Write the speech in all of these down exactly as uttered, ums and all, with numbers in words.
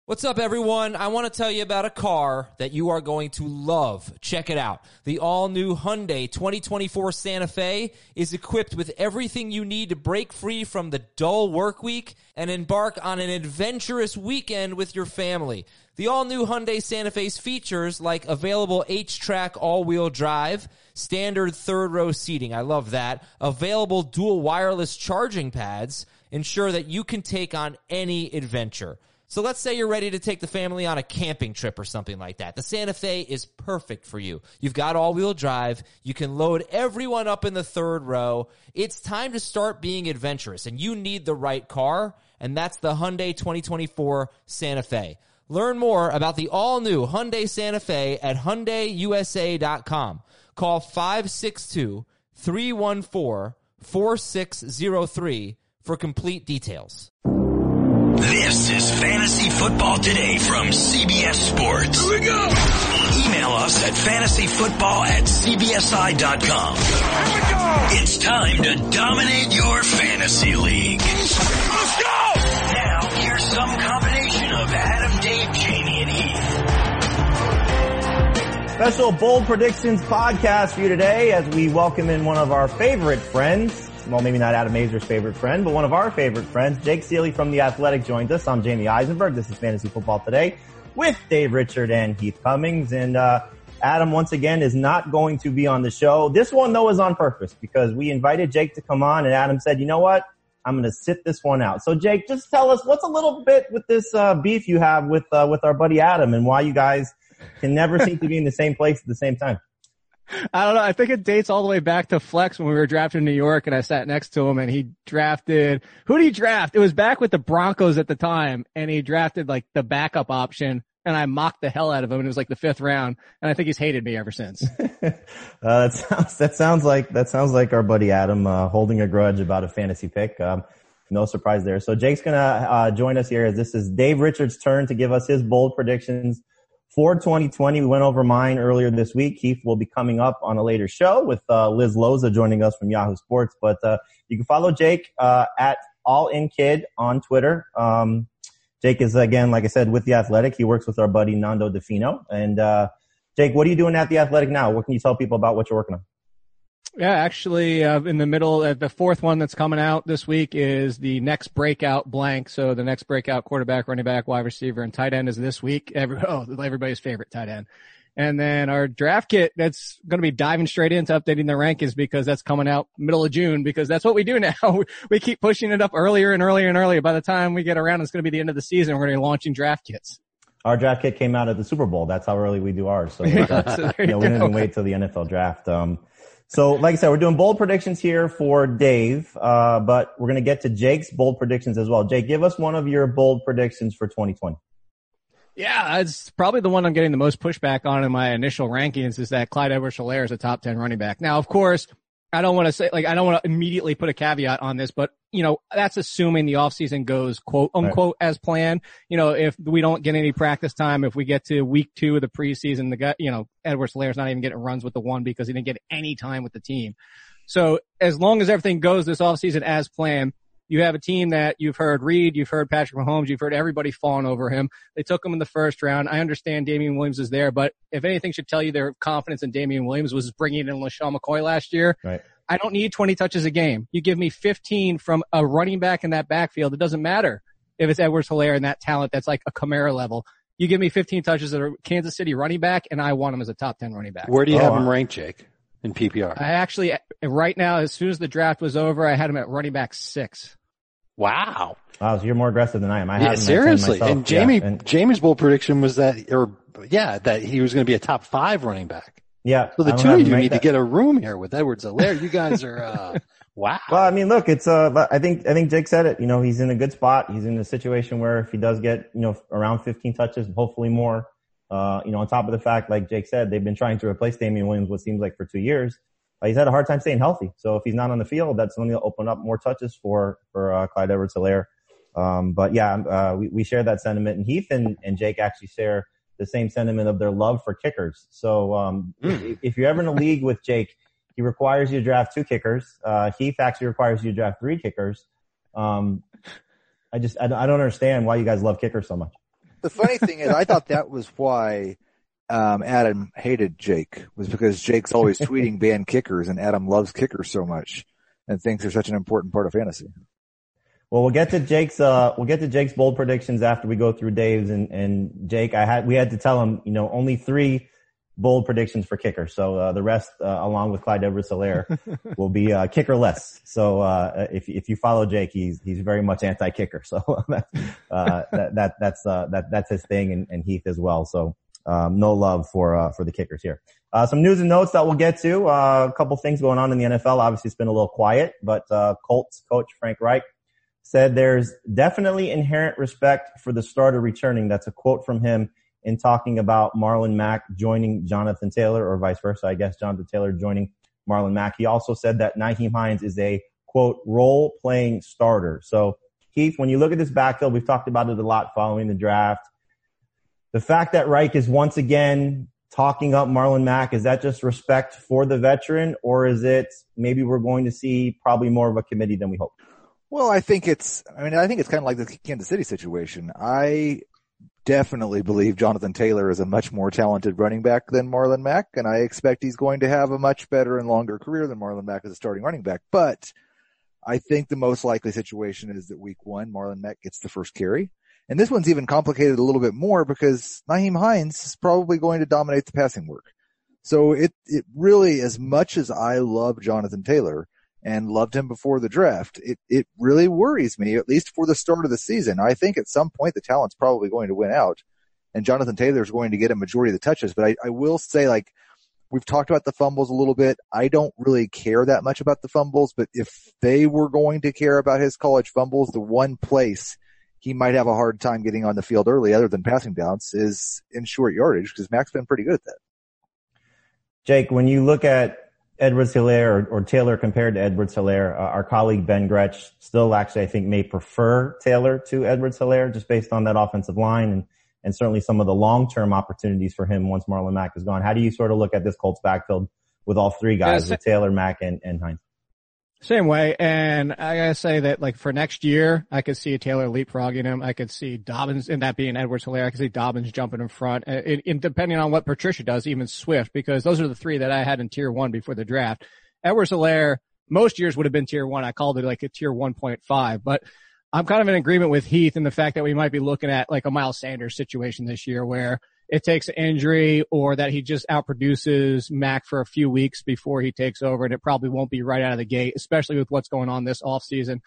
What's up, everyone? I want to tell you about a car that you are going to love. Check it out. The all-new Hyundai twenty twenty-four Santa Fe is equipped with everything you need to break free from the dull work week and embark on an adventurous weekend with your family. The all-new Hyundai Santa Fe's features like available H-Track all-wheel drive, standard third-row seating, I love that, available dual wireless charging pads, ensure that you can take on any adventure. So let's say you're ready to take the family on a camping trip or something like that. The Santa Fe is perfect for you. You've got all-wheel drive. You can load everyone up in the third row. It's time to start being adventurous, and you need the right car, and that's the Hyundai twenty twenty-four Santa Fe. Learn more about the all-new Hyundai Santa Fe at Hyundai U S A dot com. Call five six two, three one four, four six zero three for complete details. This is Fantasy Football Today from C B S Sports. Here we go. Email us at fantasyfootball at c b s i dot com. Here we go. It's time to dominate your fantasy league. Let's go. Now, here's some combination of Adam, Dave, Jamie, and Heath. Special Bold Predictions podcast for you today as we welcome in one of our favorite friends. Well, maybe not Adam Mazur's favorite friend, but one of our favorite friends. Jake Ciely from The Athletic joins us. I'm Jamie Eisenberg. This is Fantasy Football Today with Dave Richard and Heath Cummings. And uh Adam, once again, is not going to be on the show. This one, though, is on purpose because we invited Jake to come on, and Adam said, you know what? I'm going to sit this one out. So, Jake, just tell us what's a little bit with this uh beef you have with uh, with our buddy Adam and why you guys can never seem to be in the same place at the same time. I don't know. I think it dates all the way back to Flex when we were drafting in New York and I sat next to him and he drafted, who did he draft? It was back with the Broncos at the time and he drafted like the backup option and I mocked the hell out of him and it was like the fifth round and I think he's hated me ever since. uh, that sounds, that sounds like, that sounds like our buddy Adam, uh, holding a grudge about a fantasy pick. Um, no surprise there. So Jake's going to, uh, join us here as this is Dave Richards' turn to give us his bold predictions for twenty twenty. We went over mine earlier this week. Keith will be coming up on a later show with uh, Liz Loza joining us from Yahoo Sports. But uh, you can follow Jake uh, at AllInKid on Twitter. Um, Jake is, again, like I said, with The Athletic. He works with our buddy Nando DeFino. And uh, Jake, what are you doing at The Athletic now? What can you tell people about what you're working on? Yeah, actually, uh, in the middle, uh, the fourth one that's coming out this week is the next breakout blank. So the next breakout quarterback, running back, wide receiver, and tight end is this week. Every, oh, everybody's favorite tight end. And then our draft kit, that's going to be diving straight into updating the rankings because that's coming out middle of June because that's what we do now. We keep pushing it up earlier and earlier and earlier. By the time we get around, it's going to be the end of the season. We're going to be launching draft kits. Our draft kit came out at the Super Bowl. That's how early we do ours. So, uh, so you know, we didn't even wait till the N F L draft. Um, So, like I said, we're doing bold predictions here for Dave, uh, but we're going to get to Jake's bold predictions as well. Jake, give us one of your bold predictions for twenty twenty. Yeah, it's probably the one I'm getting the most pushback on in my initial rankings is that Clyde Edwards-Helaire is a top ten running back. Now, of course, I don't want to say, like, I don't want to immediately put a caveat on this, but, you know, that's assuming the offseason goes quote unquote right. as planned. You know, if we don't get any practice time, if we get to week two of the preseason, the guy, you know, Edwards-Helaire's not even getting runs with the one because he didn't get any time with the team. So as long as everything goes this offseason as planned, you have a team that you've heard Reed, you've heard Patrick Mahomes, you've heard everybody falling over him. They took him in the first round. I understand Damian Williams is there, but if anything should tell you their confidence in Damian Williams was bringing in LaShawn McCoy last year. Right. I don't need twenty touches a game. You give me fifteen from a running back in that backfield. It doesn't matter if it's Edwards-Helaire and that talent that's like a Kamara level. You give me fifteen touches at a Kansas City running back, and I want him as a top ten running back. Where do you oh, have him ranked, Jake, in P P R? I actually, right now, as soon as the draft was over, I had him at running back six. Wow. Wow, so you're more aggressive than I am. I yeah, have seriously. And Jamie, yeah, and, Jamie's bold prediction was that, or yeah, that he was going to be a top five running back. Yeah. So the two of you need that. to get a room here with Edwards-Helaire. You guys are, uh, wow. Well, I mean, look, it's, uh, I think, I think Jake said it. You know, he's in a good spot. He's in a situation where if he does get, you know, around fifteen touches, hopefully more, uh, you know, on top of the fact, like Jake said, they've been trying to replace Damian Williams, what seems like for two years. Uh, he's had a hard time staying healthy. So if he's not on the field, that's going to open up more touches for, for, uh, Clyde Edwards-Helaire. Um, but yeah, uh, we, we share that sentiment, and Heath and, and Jake actually share the same sentiment of their love for kickers. So, um, mm. if, if you're ever in a league with Jake, he requires you to draft two kickers. Uh, Heath actually requires you to draft three kickers. Um, I just, I, I don't understand why you guys love kickers so much. The funny thing is, I thought that was why um, Adam hated Jake, was because Jake's always tweeting ban kickers, and Adam loves kickers so much and thinks they're such an important part of fantasy. Well, we'll get to Jake's, uh, we'll get to Jake's bold predictions after we go through Dave's, and, and Jake, I had, we had to tell him, you know, only three bold predictions for kicker. So, uh, the rest, uh, along with Clyde Edwards-Helaire will be, uh, kickerless. So, uh, if, if you follow Jake, he's, he's very much anti-kicker. So, uh, that, that, that's, uh, that, that's his thing, and, and Heath as well. So, um, no love for, uh, for the kickers here. Uh, some news and notes that we'll get to, uh, a couple things going on in the N F L. Obviously, it's been a little quiet, but, uh, Colts coach Frank Reich said there's definitely inherent respect for the starter returning. That's a quote from him in talking about Marlon Mack joining Jonathan Taylor, or vice versa, I guess, Jonathan Taylor joining Marlon Mack. He also said that Nyheim Hines is a, quote, role-playing starter. So, Keith, when you look at this backfield, we've talked about it a lot following the draft. The fact that Reich is once again talking up Marlon Mack, is that just respect for the veteran, or is it maybe we're going to see probably more of a committee than we hoped? Well, I think it's, I mean, I think it's kind of like the Kansas City situation. I definitely believe Jonathan Taylor is a much more talented running back than Marlon Mack, and I expect he's going to have a much better and longer career than Marlon Mack as a starting running back. But I think the most likely situation is that week one, Marlon Mack gets the first carry. And this one's even complicated a little bit more because Nyheim Hines is probably going to dominate the passing work. So it, it really, as much as I love Jonathan Taylor and loved him before the draft, it, it really worries me, at least for the start of the season. I think at some point the talent's probably going to win out, and Jonathan Taylor is going to get a majority of the touches. But I, I will say, like, we've talked about the fumbles a little bit. I don't really care that much about the fumbles, but if they were going to care about his college fumbles, the one place he might have a hard time getting on the field early, other than passing downs, is in short yardage, because Mack's been pretty good at that. Jake, when you look at Edwards-Helaire or, or Taylor compared to Edwards-Helaire, uh, our colleague Ben Gretsch still actually, I think, may prefer Taylor to Edwards-Helaire just based on that offensive line and, and certainly some of the long-term opportunities for him once Marlon Mack is gone. How do you sort of look at this Colts backfield with all three guys, with Taylor, Mack, and, and Hines? Same way. And I gotta say that, like, for next year, I could see Taylor leapfrogging him. I could see Dobbins, and that being Edwards-Helaire, I could see Dobbins jumping in front. And, and depending on what Patricia does, even Swift, because those are the three that I had in tier one before the draft. Edwards-Helaire, most years would have been tier one. I called it like a tier one point five, but I'm kind of in agreement with Heath in the fact that we might be looking at like a Miles Sanders situation this year where it takes an injury or that he just outproduces Mack for a few weeks before he takes over, and it probably won't be right out of the gate, especially with what's going on this offseason.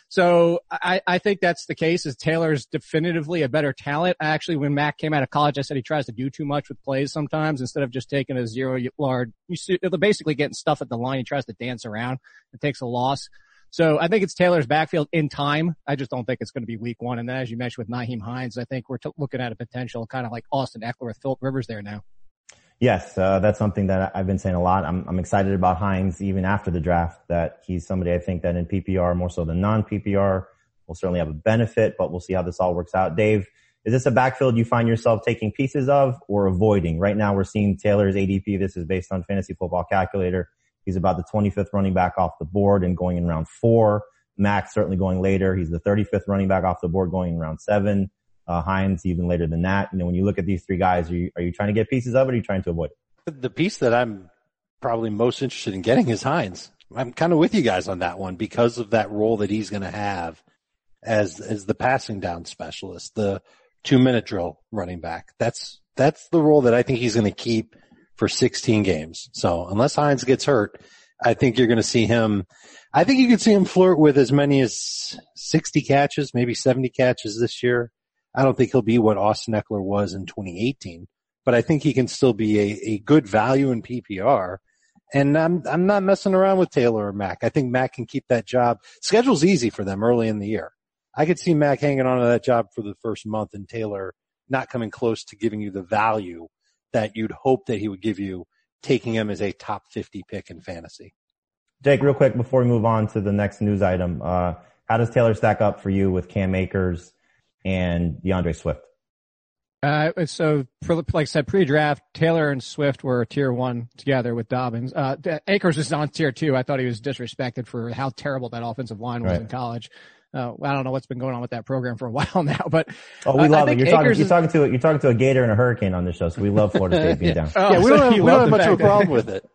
So I, I think that's the case, is Taylor's definitively a better talent. Actually, when Mack came out of college, I said he tries to do too much with plays sometimes instead of just taking a zero yard. You see, they're basically getting stuff at the line. He tries to dance around. It takes a loss. So I think it's Taylor's backfield in time. I just don't think it's going to be week one. And then, as you mentioned with Nyheim Hines, I think we're t- looking at a potential kind of like Austin Eckler with Phillip Rivers there now. Yes, uh, that's something that I've been saying a lot. I'm, I'm excited about Hines even after the draft, that he's somebody I think that in P P R more so than non-P P R will certainly have a benefit, but we'll see how this all works out. Dave, is this a backfield you find yourself taking pieces of or avoiding? Right now we're seeing Taylor's A D P. This is based on Fantasy Football Calculator. He's about the twenty-fifth running back off the board and going in round four. Mack certainly going later. He's the thirty-fifth running back off the board going in round seven. Uh, Hines even later than that. You know, when you look at these three guys, are you, are you trying to get pieces of it or are you trying to avoid it? The piece that I'm probably most interested in getting is Hines. I'm kind of with you guys on that one because of that role that he's going to have as, as the passing down specialist, the two minute drill running back. That's, that's the role that I think he's going to keep for sixteen games. So unless Hines gets hurt, I think you're going to see him. I think you could see him flirt with as many as sixty catches, maybe seventy catches this year. I don't think he'll be what Austin Eckler was in twenty eighteen, but I think he can still be a, a good value in P P R. And I'm, I'm not messing around with Taylor or Mack. I think Mack can keep that job. Schedule's easy for them early in the year. I could see Mack hanging on to that job for the first month and Taylor not coming close to giving you the value that you'd hope that he would give you, taking him as a top fifty pick in fantasy. Jake, real quick before we move on to the next news item, uh, how does Taylor stack up for you with Cam Akers and DeAndre Swift? Uh, so for, like I said, pre-draft, Taylor and Swift were tier one together with Dobbins. Uh, Akers is on tier two. I thought he was disrespected for how terrible that offensive line was right. in college. Uh, I don't know what's been going on with that program for a while now, but oh, we uh, love it. You're talking, is, you're talking to you're talking to a Gator and a Hurricane on this show, so we love Florida State being yeah. down. Oh, yeah, we so don't have, we don't have much of a that. problem with it.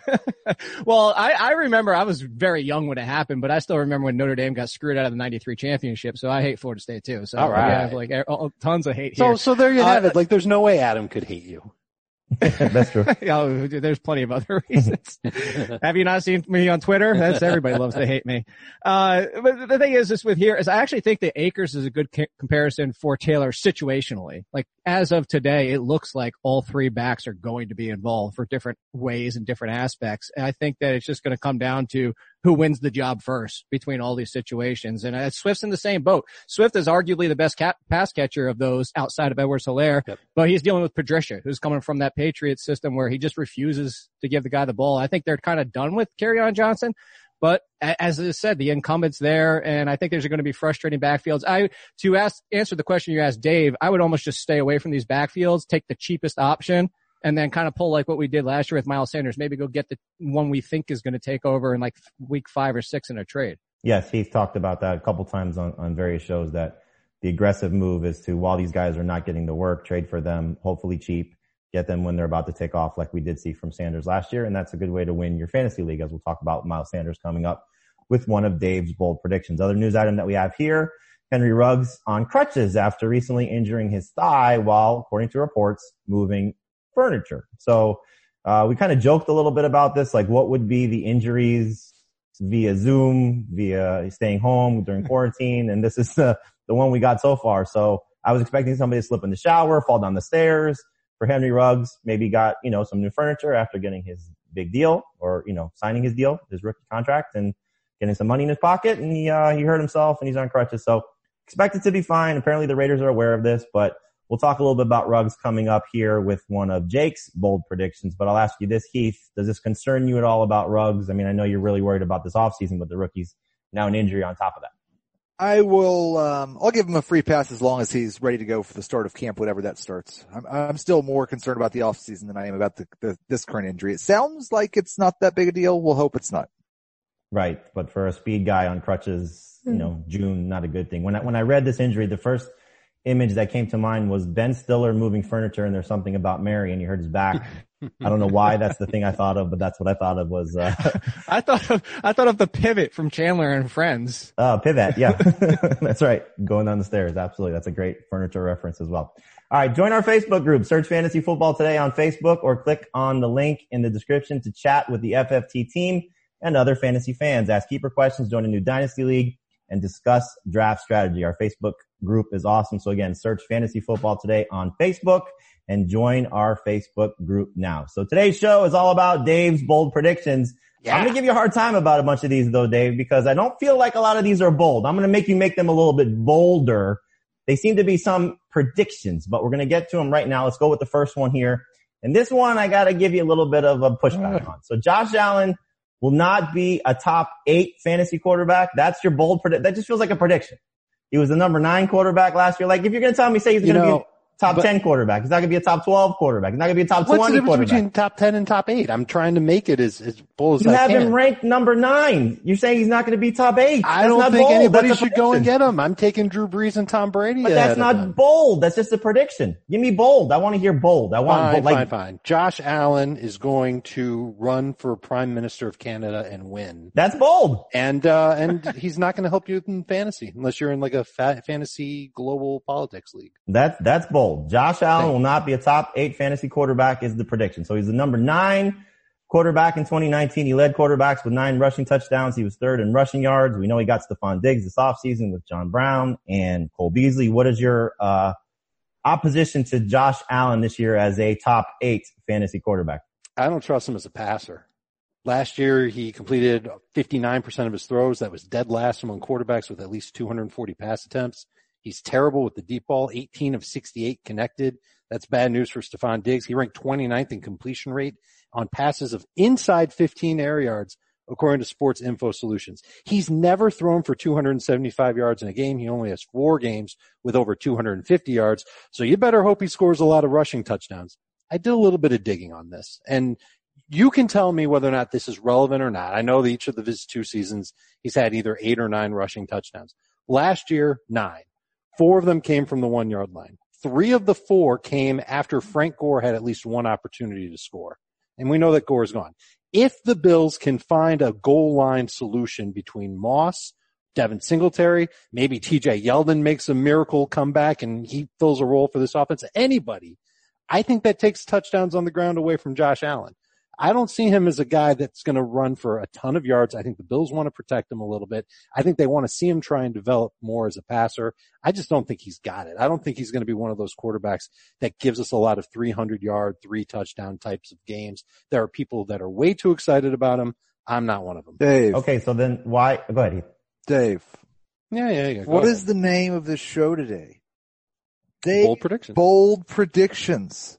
Well, I, I remember I was very young when it happened, but I still remember when Notre Dame got screwed out of the ninety-three championship. So I hate Florida State too. So All right. I have like tons of hate So, here. so there you Uh, have it. Like, there's no way Adam could hate you. That's true. Oh, there's plenty of other reasons. Have you not seen me on Twitter? That's everybody loves to hate me. Uh, but the thing is, this with here is I actually think that Akers is a good ca- comparison for Taylor situationally. Like as of today, it looks like all three backs are going to be involved for different ways and different aspects. And I think that it's just going to come down to who wins the job first between all these situations. And uh, Swift's in the same boat. Swift is arguably the best cat- pass catcher of those outside of Edwards-Helaire, yep. but he's dealing with Patricia, who's coming from that Patriots system where he just refuses to give the guy the ball. I think they're kind of done with Kerryon Johnson, but as I said, the incumbent's there, and I think there's going to be frustrating backfields. I, to ask, answer the question you asked Dave, I would almost just stay away from these backfields, take the cheapest option, and then kind of pull like what we did last year with Miles Sanders, maybe go get the one we think is going to take over in like week five or six in a trade. Yes, he's talked about that a couple times on, on various shows that the aggressive move is to, while these guys are not getting the work, trade for them, hopefully cheap, get them when they're about to take off like we did see from Sanders last year. And that's a good way to win your fantasy league, as we'll talk about Miles Sanders coming up with one of Dave's bold predictions. Other news item that we have here, Henry Ruggs on crutches after recently injuring his thigh while, according to reports, moving furniture. So uh we kind of joked a little bit about this, like what would be the injuries via Zoom, via staying home during quarantine, and this is the the one we got so far. So I was expecting somebody to slip in the shower, fall down the stairs. For Henry Ruggs, maybe got, you know, some new furniture after getting his big deal, or, you know, signing his deal, his rookie contract, and getting some money in his pocket, and he uh he hurt himself and he's on crutches. So expect it to be fine. Apparently the Raiders are aware of this, but we'll talk a little bit about Ruggs coming up here with one of Jake's bold predictions. But I'll ask you this, Heath. Does this concern you at all about Ruggs? I mean, I know you're really worried about this offseason, but the rookie's now an injury on top of that. I will, um, I'll give him a free pass as long as he's ready to go for the start of camp, whatever that starts. I'm, I'm still more concerned about the offseason than I am about the, the, this current injury. It sounds like it's not that big a deal. We'll hope it's not. Right. But for a speed guy on crutches, you know, June, not a good thing. When I, when I read this injury, the first image that came to mind was Ben Stiller moving furniture and There's Something About Mary, and he hurt his back. I don't know why that's the thing I thought of, but that's what I thought of was, uh, I thought of, I thought of the pivot from Chandler and Friends. uh, pivot. Yeah. That's right. Going down the stairs. Absolutely. That's a great furniture reference as well. All right. Join our Facebook group. Search Fantasy Football Today on Facebook, or click on the link in the description to chat with the F F T team and other fantasy fans. Ask keeper questions, join a new dynasty league, and discuss draft strategy. Our Facebook group is awesome. So again, search Fantasy Football Today on Facebook and join our Facebook group now. So today's show is all about Dave's bold predictions. Yeah. I'm going to give you a hard time about a bunch of these though, Dave, because I don't feel like a lot of these are bold. I'm going to make you make them a little bit bolder. They seem to be some predictions, but we're going to get to them right now. Let's go with the first one here. And this one, I got to give you a little bit of a pushback on. So Josh Allen will not be a top eight fantasy quarterback. That's your bold prediction. That just feels like a prediction. He was the number nine quarterback last year. Like, if you're going to tell me, say he's going to be a top but, ten quarterback, he's not going to be a top twelve quarterback. He's not going to be a top twenty quarterback. What's the difference between top ten and top eight? I'm trying to make it as, as bold as you I can. You have can. him ranked number nine. You're saying he's not going to be top eight. I that's don't not think bold. anybody that's should go and get him. I'm taking Drew Brees and Tom Brady. But that's not bold. That's just a prediction. Give me bold. I want to hear bold. I want fine, bold. Like, fine, fine. Josh Allen is going to run for Prime Minister of Canada and win. That's bold. And, uh, and he's not going to help you in fantasy unless you're in like a fa- fantasy global politics league. That's, that's bold. Josh Allen will not be a top eight fantasy quarterback is the prediction. So he's the number nine quarterback in twenty nineteen. He led quarterbacks with nine rushing touchdowns. He was third in rushing yards. We know he got Stephon Diggs this offseason with John Brown and Cole Beasley. What is your, uh, opposition to Josh Allen this year as a top eight fantasy quarterback? I don't trust him as a passer. Last year, he completed fifty-nine percent of his throws. That was dead last among quarterbacks with at least two hundred forty pass attempts. He's terrible with the deep ball, eighteen of sixty-eight connected. That's bad news for Stephon Diggs. He ranked twenty-ninth in completion rate on passes of inside fifteen air yards, according to Sports Info Solutions. He's never thrown for two hundred seventy-five yards in a game. He only has four games with over two hundred fifty yards. So you better hope he scores a lot of rushing touchdowns. I did a little bit of digging on this, and you can tell me whether or not this is relevant or not. I know that each of the his two seasons, he's had either eight or nine rushing touchdowns. Last year, nine. Four of them came from the one-yard line. Three of the four came after Frank Gore had at least one opportunity to score. And we know that Gore's gone. If the Bills can find a goal line solution between Moss, Devin Singletary, maybe T J Yeldon makes a miracle comeback and he fills a role for this offense, anybody, I think that takes touchdowns on the ground away from Josh Allen. I don't see him as a guy that's going to run for a ton of yards. I think the Bills want to protect him a little bit. I think they want to see him try and develop more as a passer. I just don't think he's got it. I don't think he's going to be one of those quarterbacks that gives us a lot of three hundred yard, three touchdown types of games. There are people that are way too excited about him. I'm not one of them. Dave. Okay, so then why? Go ahead, Heath. Dave. Yeah, yeah, yeah. What ahead. is the name of this show today? Dave, Bold predictions. Bold predictions.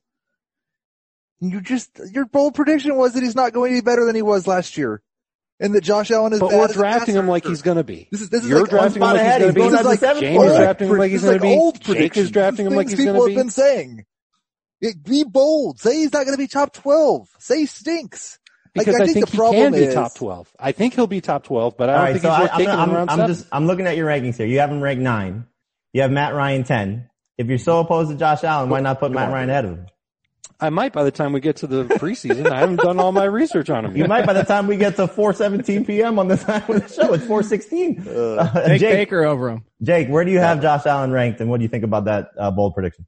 You just, your bold prediction was that he's not going to be better than he was last year. And that Josh Allen is But bad we're as a drafting him passer. like he's going to be. This is, this is You're like drafting him one like spot he's ahead. going to He's be. going like seventh James quarterback. drafting him like he's This is going to like be. old Jake is predictions. drafting him like Things he's going people to have be. been saying. It, be bold. Say he's not going to be top twelve. Say he stinks. Like, Because I, think think the he problem can be is, top twelve. I think he'll be top twelve, but I don't All right, think so he's I, worth I'm, taking I'm, in round I'm seven. just I'm looking at your rankings here. You have him ranked nine. You have Matt Ryan ten. If you're so opposed to Josh Allen, why not put Matt Ryan ahead of him? I might by the time we get to the preseason. I haven't done all my research on him You yet. might by the time we get to four seventeen p.m. on the time of the show. It's four sixteen. Uh, Take Jake, Baker over him. Jake, where do you have Josh Allen ranked, and what do you think about that uh, bold prediction?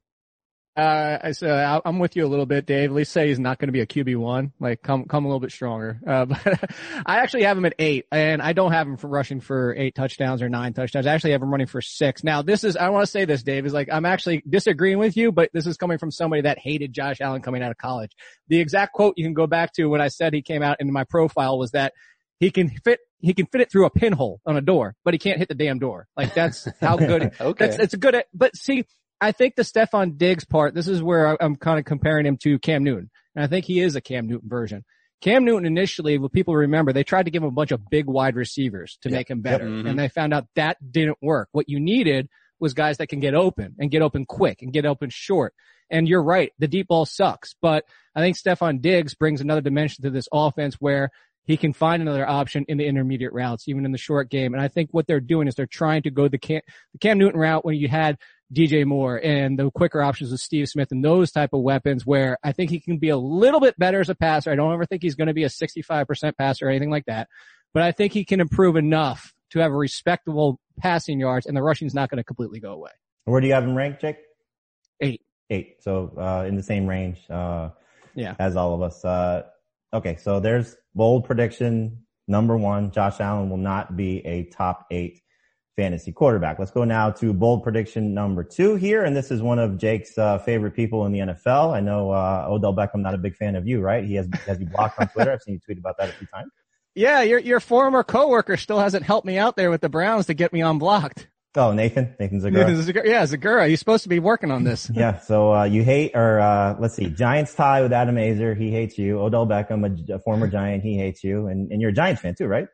Uh, I so I- I'm with you a little bit, Dave. At least say he's not going to be a Q B one. Like, come come a little bit stronger. Uh, but I actually have him at eight, and I don't have him for rushing for eight touchdowns or nine touchdowns. I actually have him running for six. Now, this is I want to say this, Dave, is like I'm actually disagreeing with you, but this is coming from somebody that hated Josh Allen coming out of college. The exact quote you can go back to when I said he came out into my profile was that he can fit he can fit it through a pinhole on a door, but he can't hit the damn door. Like that's how good. Okay. That's it's a good. But see. I think the Stephon Diggs part, this is where I'm kind of comparing him to Cam Newton. And I think he is a Cam Newton version. Cam Newton initially, what people remember, they tried to give him a bunch of big wide receivers to Yep. make him better. Yep. Mm-hmm. And they found out that didn't work. What you needed was guys that can get open and get open quick and get open short. And you're right, the deep ball sucks. But I think Stephon Diggs brings another dimension to this offense where he can find another option in the intermediate routes, even in the short game. And I think what they're doing is they're trying to go the Cam, the Cam Newton route when you had D J Moore and the quicker options with Steve Smith and those type of weapons where I think he can be a little bit better as a passer. I don't ever think he's going to be a sixty-five percent passer or anything like that, but I think he can improve enough to have a respectable passing yards, and the rushing's not going to completely go away. Where do you have him ranked, Jake? Eight. Eight. So uh, in the same range uh, Yeah. as all of us. Uh, okay, so there's bold prediction number one. Josh Allen will not be a top eight fantasy quarterback. Let's go now to bold prediction number two here. And this is one of Jake's uh, favorite people in the N F L. I know uh, Odell Beckham, not a big fan of you, right? He has, has you blocked on Twitter. I've seen you tweet about that a few times. Yeah, your your former coworker still hasn't helped me out there with the Browns to get me unblocked. Oh, Nathan, Nathan Zagura. Zagura. Yeah, Zagura. He's supposed to be working on this. Yeah. So, uh, you hate, or, uh, let's see, Giants tie with Adam Azer. He hates you. Odell Beckham, a, a former Giant. He hates you. And, and you're a Giants fan too, right?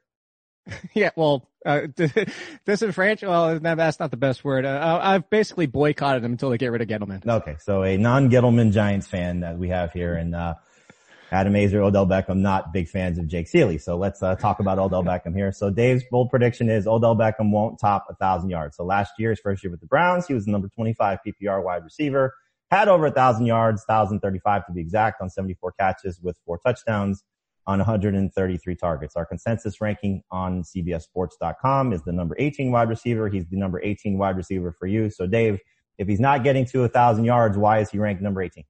Yeah, well, uh, disenfranchised, well, that's not the best word. Uh, I've basically boycotted them until they get rid of Gettleman. Okay. So a non-Gettleman Giants fan that we have here. And, uh, Adam Azer, Odell Beckham, not big fans of Jake Seeley. So let's uh, talk about Odell Beckham here. So Dave's bold prediction is Odell Beckham won't top a thousand yards. So last year, his first year with the Browns, he was the number twenty-five P P R wide receiver, had over a thousand yards, one thousand thirty-five to be exact, on seventy-four catches with four touchdowns on one hundred thirty-three targets. Our consensus ranking on C B S Sports dot com is the number eighteen wide receiver. He's the number eighteen wide receiver for you. So Dave, if he's not getting to a thousand yards, why is he ranked number eighteen?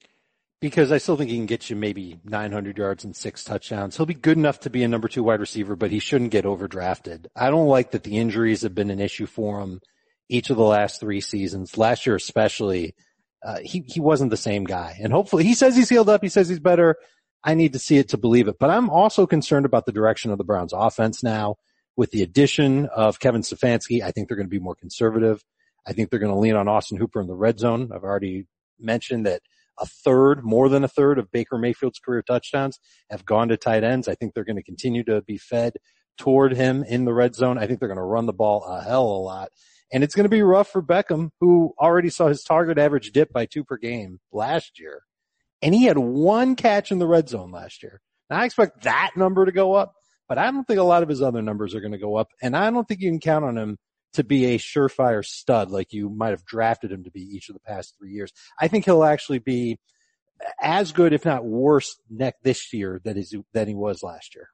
Because I still think he can get you maybe nine hundred yards and six touchdowns. He'll be good enough to be a number two wide receiver, but he shouldn't get overdrafted. I don't like that the injuries have been an issue for him each of the last three seasons. Last year especially, uh, he, he wasn't the same guy. And hopefully, he says he's healed up. He says he's better. I need to see it to believe it. But I'm also concerned about the direction of the Browns offense now. With the addition of Kevin Stefanski, I think they're going to be more conservative. I think they're going to lean on Austin Hooper in the red zone. I've already mentioned that a third, more than a third of Baker Mayfield's career touchdowns have gone to tight ends. I think they're going to continue to be fed toward him in the red zone. I think they're going to run the ball a hell of a lot. And it's going to be rough for Beckham, who already saw his target average dip by two per game last year. And he had one catch in the red zone last year. Now I expect that number to go up, but I don't think a lot of his other numbers are going to go up. And I don't think you can count on him to be a surefire stud like you might have drafted him to be each of the past three years. I think he'll actually be as good, if not worse, next this year than he, than he was last year.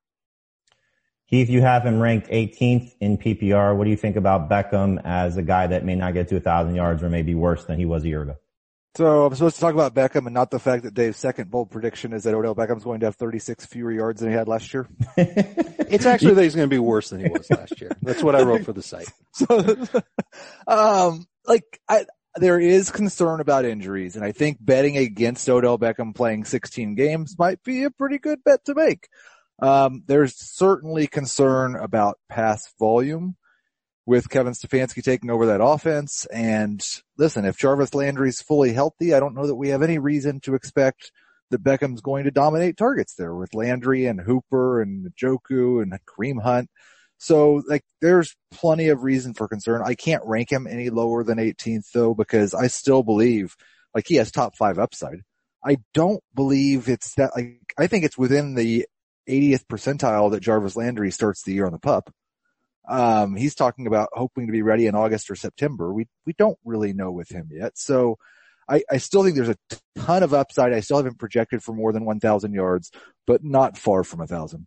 Heath, you have him ranked eighteenth in P P R. What do you think about Beckham as a guy that may not get to one thousand yards or maybe worse than he was a year ago? So I'm supposed to talk about Beckham and not the fact that Dave's second bold prediction is that Odell Beckham's going to have thirty-six fewer yards than he had last year. It's actually that he's going to be worse than he was last year. That's what I wrote for the site. So, um, like, I, there is concern about injuries, and I think betting against Odell Beckham playing sixteen games might be a pretty good bet to make. Um, there's certainly concern about pass volume with Kevin Stefanski taking over that offense. And listen, if Jarvis Landry's fully healthy, I don't know that we have any reason to expect that Beckham's going to dominate targets there with Landry and Hooper and Njoku and Kareem Hunt. So like there's plenty of reason for concern. I can't rank him any lower than eighteenth though, because I still believe like he has top five upside. I don't believe it's that like, I think it's within the eightieth percentile that Jarvis Landry starts the year on the pup. Um, he's talking about hoping to be ready in August or September. We, we don't really know with him yet. So I, I still think there's a ton of upside. I still haven't projected for more than one thousand yards, but not far from a thousand.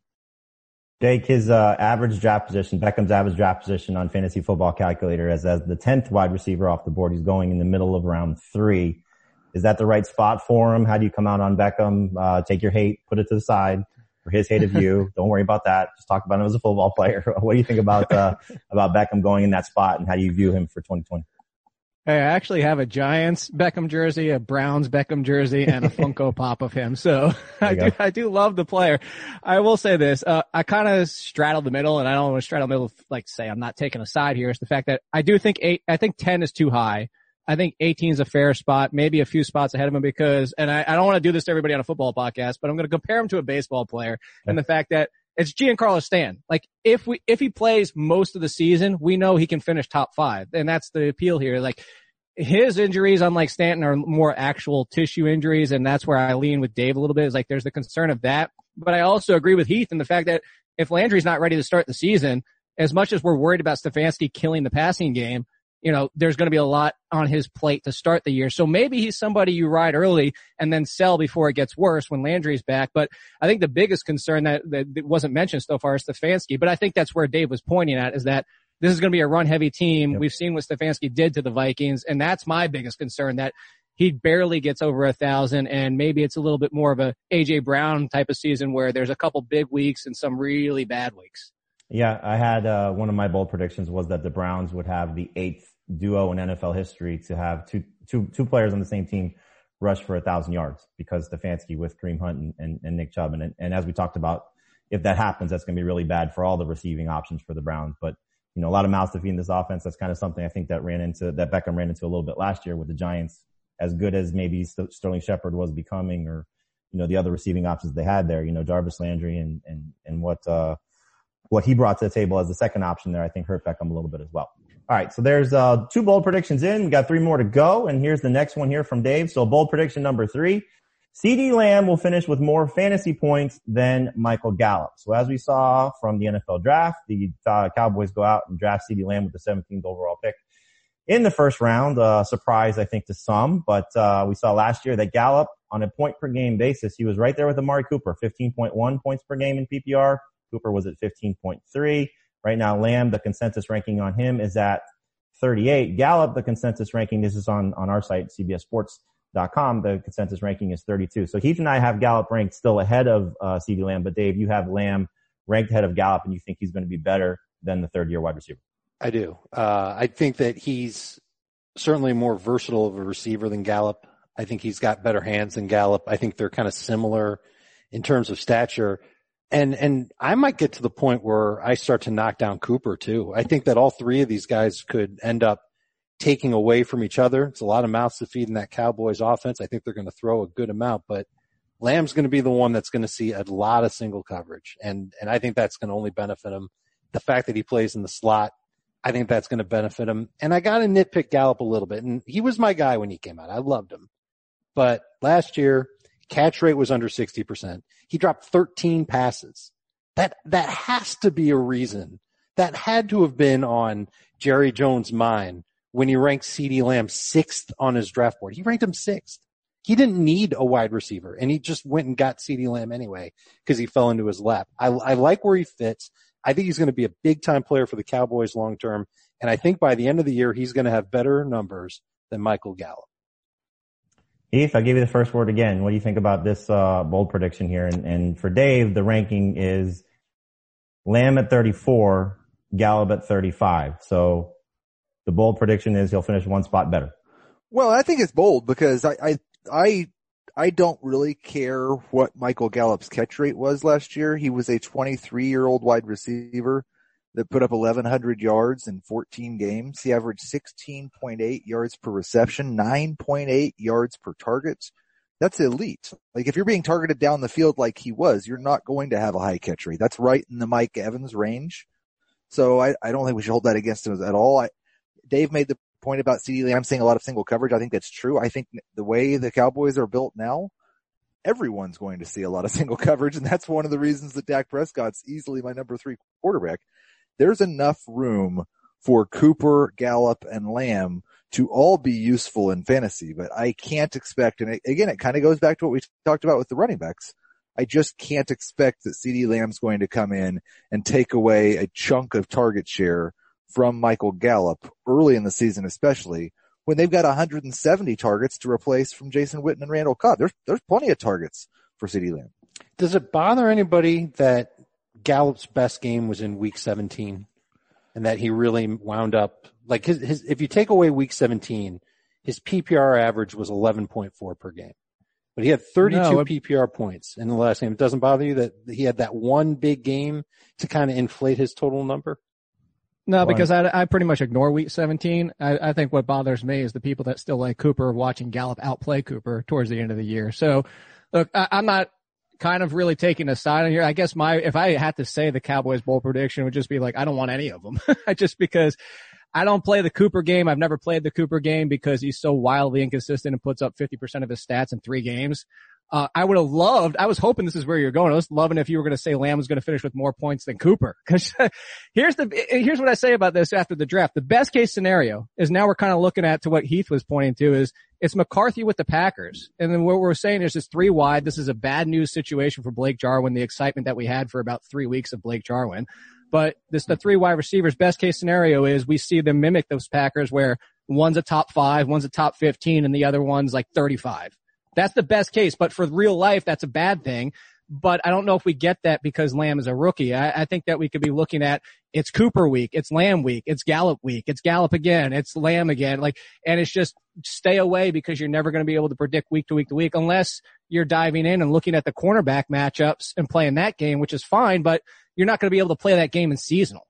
Jake, his, uh, average draft position, Beckham's average draft position on Fantasy Football Calculator as, as the tenth wide receiver off the board. He's going in the middle of round three. Is that the right spot for him? How do you come out on Beckham? Uh, take your hate, put it to the side. For his hate of you. Don't worry about that. Just talk about him as a football player. What do you think about, uh, about Beckham going in that spot and how do you view him for twenty twenty? Hey, I actually have a Giants Beckham jersey, a Browns Beckham jersey, and a Funko Pop of him. So I do, I do love the player. I will say this, uh, I kind of straddle the middle, and I don't want to straddle the middle, like say I'm not taking a side here. It's the fact that I do think eight, I think ten is too high. I think eighteen is a fair spot, maybe a few spots ahead of him because, and I, I don't want to do this to everybody on a football podcast, but I'm going to compare him to a baseball player and the fact that it's Giancarlo Stanton. Like if we, if he plays most of the season, we know he can finish top five. And that's the appeal here. Like his injuries, unlike Stanton, are more actual tissue injuries. And that's where I lean with Dave a little bit is like there's the concern of that. But I also agree with Heath in the fact that if Landry's not ready to start the season, as much as we're worried about Stefanski killing the passing game, you know, there's going to be a lot on his plate to start the year. So maybe he's somebody you ride early and then sell before it gets worse when Landry's back. But I think the biggest concern that, that wasn't mentioned so far is Stefanski. But I think that's where Dave was pointing at is that this is going to be a run-heavy team. Yep. We've seen what Stefanski did to the Vikings, and that's my biggest concern, that he barely gets over a thousand, and maybe it's a little bit more of a A J Brown type of season where there's a couple big weeks and some really bad weeks. Yeah, I had uh one of my bold predictions was that the Browns would have the eighth duo in N F L history to have two two two players on the same team rush for a thousand yards because Stefanski with Kareem Hunt and, and, and Nick Chubb. And, and as we talked about, if that happens, that's going to be really bad for all the receiving options for the Browns. But, you know, a lot of mouths to feed in this offense. That's kind of something I think that ran into, that Beckham ran into a little bit last year with the Giants, as good as maybe Sterling Shepard was becoming, or, you know, the other receiving options they had there, you know, Jarvis Landry and, and, and what, uh, what he brought to the table as the second option there, I think hurt Beckham a little bit as well. All right. So there's, uh, two bold predictions in. We got three more to go. And here's the next one here from Dave. So bold prediction number three, CeeDee Lamb will finish with more fantasy points than Michael Gallup. So as we saw from the N F L draft, the uh, Cowboys go out and draft CeeDee Lamb with the seventeenth overall pick in the first round. Uh, surprise, I think, to some, but, uh, we saw last year that Gallup on a point per game basis, he was right there with Amari Cooper, fifteen point one points per game in P P R. Cooper was at fifteen point three. Right now, Lamb, the consensus ranking on him is at thirty-eight. Gallup, the consensus ranking, this is on, on our site, C B S Sports dot com, the consensus ranking is thirty-two. So Heath and I have Gallup ranked still ahead of uh, CeeDee Lamb, but Dave, you have Lamb ranked ahead of Gallup, and you think he's going to be better than the third-year wide receiver. I do. Uh, I think that he's certainly more versatile of a receiver than Gallup. I think he's got better hands than Gallup. I think they're kind of similar in terms of stature. And, and I might get to the point where I start to knock down Cooper too. I think that all three of these guys could end up taking away from each other. It's a lot of mouths to feed in that Cowboys offense. I think they're going to throw a good amount, but Lamb's going to be the one that's going to see a lot of single coverage. And, and I think that's going to only benefit him. The fact that he plays in the slot, I think that's going to benefit him. And I got to nitpick Gallup a little bit. And he was my guy when he came out. I loved him. But last year, catch rate was under sixty percent. He dropped thirteen passes. That, that has to be a reason that had to have been on Jerry Jones' mind when he ranked CeeDee Lamb sixth on his draft board. He ranked him sixth. He didn't need a wide receiver, and he just went and got CeeDee Lamb anyway because he fell into his lap. I, I like where he fits. I think he's going to be a big-time player for the Cowboys long-term, and I think by the end of the year, he's going to have better numbers than Michael Gallup. Heath, I'll give you the first word again. What do you think about this uh, bold prediction here? And, and for Dave, the ranking is Lamb at thirty-four, Gallup at thirty-five. So the bold prediction is he'll finish one spot better. Well, I think it's bold because I, I, I, I don't really care what Michael Gallup's catch rate was last year. He was a twenty-three-year-old wide receiver that put up eleven hundred yards in fourteen games. He averaged sixteen point eight yards per reception, nine point eight yards per target. That's elite. Like, if you're being targeted down the field like he was, you're not going to have a high catch rate. That's right in the Mike Evans range. So I, I don't think we should hold that against him at all. I, Dave made the point about CeeDee Lamb seeing a lot of single coverage. I think that's true. I think the way the Cowboys are built now, everyone's going to see a lot of single coverage, and that's one of the reasons that Dak Prescott's easily my number three quarterback. There's enough room for Cooper, Gallup, and Lamb to all be useful in fantasy, but I can't expect, and again, it kind of goes back to what we talked about with the running backs. I just can't expect that CeeDee Lamb's going to come in and take away a chunk of target share from Michael Gallup early in the season, especially when they've got one hundred seventy targets to replace from Jason Witten and Randall Cobb. There's, there's plenty of targets for CeeDee Lamb. Does it bother anybody that Gallup's best game was in week seventeen and that he really wound up like his, his, if you take away week seventeen, his P P R average was eleven point four per game, but he had thirty-two no, it, P P R points in the last game. It doesn't bother you that he had that one big game to kind of inflate his total number? No, because I, I pretty much ignore week seventeen. I, I think what bothers me is the people that still like Cooper watching Gallup outplay Cooper towards the end of the year. So look, I, I'm not kind of really taking a side on here. I guess my, if I had to say the Cowboys bowl prediction would just be like, I don't want any of them. Just because I don't play the Cooper game. I've never played the Cooper game because he's so wildly inconsistent and puts up fifty percent of his stats in three games. Uh, I would have loved, I was hoping this is where you're going. I was loving if you were going to say Lamb was going to finish with more points than Cooper. Cause here's the, here's what I say about this after the draft. The best case scenario is now we're kind of looking at to what Heath was pointing to is it's McCarthy with the Packers. And then what we're saying is just three wide. This is a bad news situation for Blake Jarwin, the excitement that we had for about three weeks of Blake Jarwin. But this, the three wide receivers, best case scenario is we see them mimic those Packers where one's a top five, one's a top fifteen, and the other one's like thirty-five. That's the best case, but for real life, that's a bad thing. But I don't know if we get that because Lamb is a rookie. I, I think that we could be looking at it's Cooper week, it's Lamb week, it's Gallup week, it's Gallup again, it's Lamb again. Like, and it's just stay away because you're never going to be able to predict week to week to week unless you're diving in and looking at the cornerback matchups and playing that game, which is fine, but you're not going to be able to play that game in seasonal.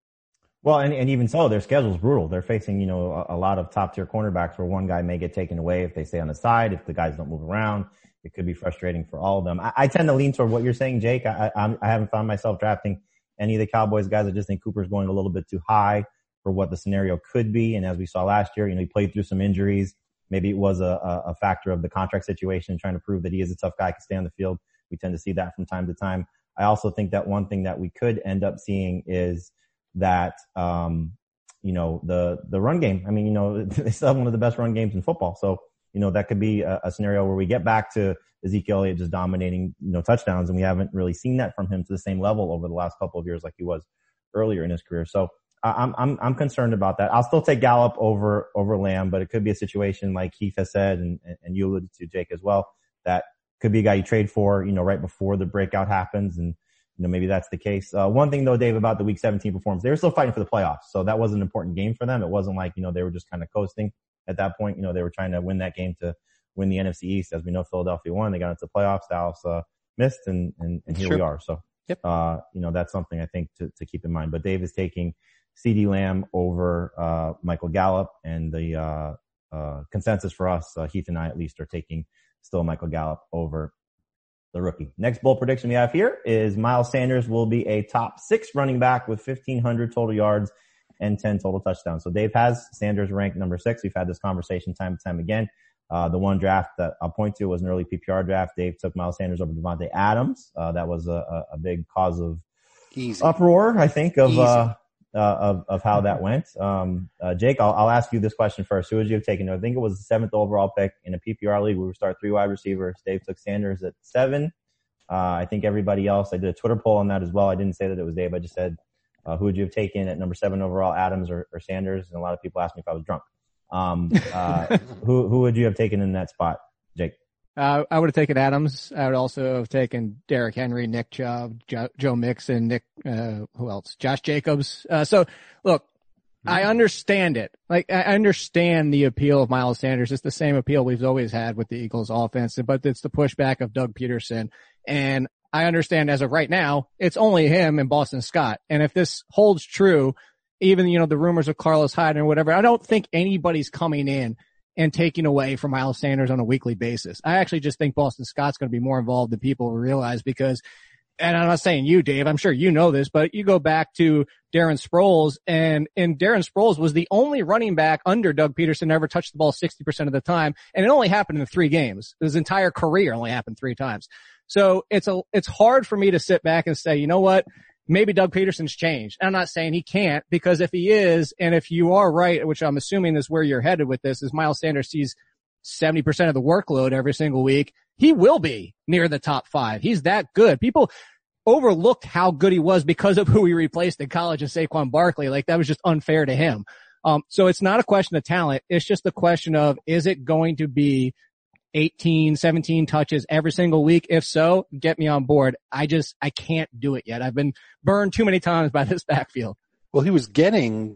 Well, and, and even so, their schedule's brutal. They're facing, you know, a, a lot of top tier cornerbacks where one guy may get taken away if they stay on the side, if the guys don't move around. It could be frustrating for all of them. I, I tend to lean toward what you're saying, Jake. I, I, I haven't found myself drafting any of the Cowboys guys. I just think Cooper's going a little bit too high for what the scenario could be. And as we saw last year, you know, he played through some injuries. Maybe it was a, a factor of the contract situation, trying to prove that he is a tough guy, can stay on the field. We tend to see that from time to time. I also think that one thing that we could end up seeing is that, um, you know, the, the run game. I mean, you know, they still have one of the best run games in football. So, you know, that could be a, a scenario where we get back to Ezekiel Elliott just dominating, you know, touchdowns. And we haven't really seen that from him to the same level over the last couple of years like he was earlier in his career. So I'm, I'm, I'm concerned about that. I'll still take Gallup over, over Lamb, but it could be a situation like Keith has said, and, and you alluded to, Jake, as well, that could be a guy you trade for, you know, right before the breakout happens. And, you know, maybe that's the case. Uh, one thing though, Dave, about the week seventeen performance, they were still fighting for the playoffs. So that was an important game for them. It wasn't like, you know, they were just kind of coasting at that point. You know, they were trying to win that game to win the N F C East. As we know, Philadelphia won. They got into the playoffs. Dallas, uh, missed and, and, and here sure. we are. So, yep. uh, you know, that's something I think to, to keep in mind. But Dave is taking CeeDee Lamb over, uh, Michael Gallup, and the, uh, uh, consensus for us, uh, Heath and I at least, are taking still Michael Gallup over the rookie. Next bold prediction we have here is Miles Sanders will be a top six running back with fifteen hundred total yards and ten total touchdowns. So Dave has Sanders ranked number six. We've had this conversation time and time again. Uh, the one draft that I'll point to was an early P P R draft. Dave took Miles Sanders over Devontae Adams. Uh, that was a, a big cause of Easy. uproar, I think, of, uh, uh, of, of how that went. Um, uh, Jake, I'll, I'll ask you this question first. Who would you have taken? I think it was the seventh overall pick in a P P R league. We would start three wide receivers. Dave took Sanders at seven. Uh, I think everybody else, I did a Twitter poll on that as well. I didn't say that it was Dave. I just said, uh, who would you have taken at number seven overall, Adams or, or Sanders? And a lot of people asked me if I was drunk. Um, uh, who, who would you have taken in that spot, Jake? Uh, I would have taken Adams. I would also have taken Derrick Henry, Nick Chubb, jo- Joe Mixon, Nick, uh, who else? Josh Jacobs. Uh, so look, I understand it. Like, I understand the appeal of Miles Sanders. It's the same appeal we've always had with the Eagles offense, but it's the pushback of Doug Peterson. And I understand as of right now, it's only him and Boston Scott. And if this holds true, even, you know, the rumors of Carlos Hyde and whatever, I don't think anybody's coming in and taking away from Miles Sanders on a weekly basis. I actually just think Boston Scott's going to be more involved than people realize because, and I'm not saying you, Dave, I'm sure you know this, but you go back to Darren Sproles and, and Darren Sproles was the only running back under Doug Peterson to ever touch the ball sixty percent of the time. And it only happened in three games. His entire career only happened three times. So it's a, it's hard for me to sit back and say, you know what? Maybe Doug Peterson's changed. I'm not saying he can't, because if he is, and if you are right, which I'm assuming is where you're headed with this, is Miles Sanders sees seventy percent of the workload every single week, he will be near the top five. He's that good. People overlooked how good he was because of who he replaced in college in Saquon Barkley. Like, that was just unfair to him. Um, so it's not a question of talent. It's just a question of, is it going to be eighteen, seventeen touches every single week? If so, get me on board. I just, I can't do it yet. I've been burned too many times by this backfield. Well, he was getting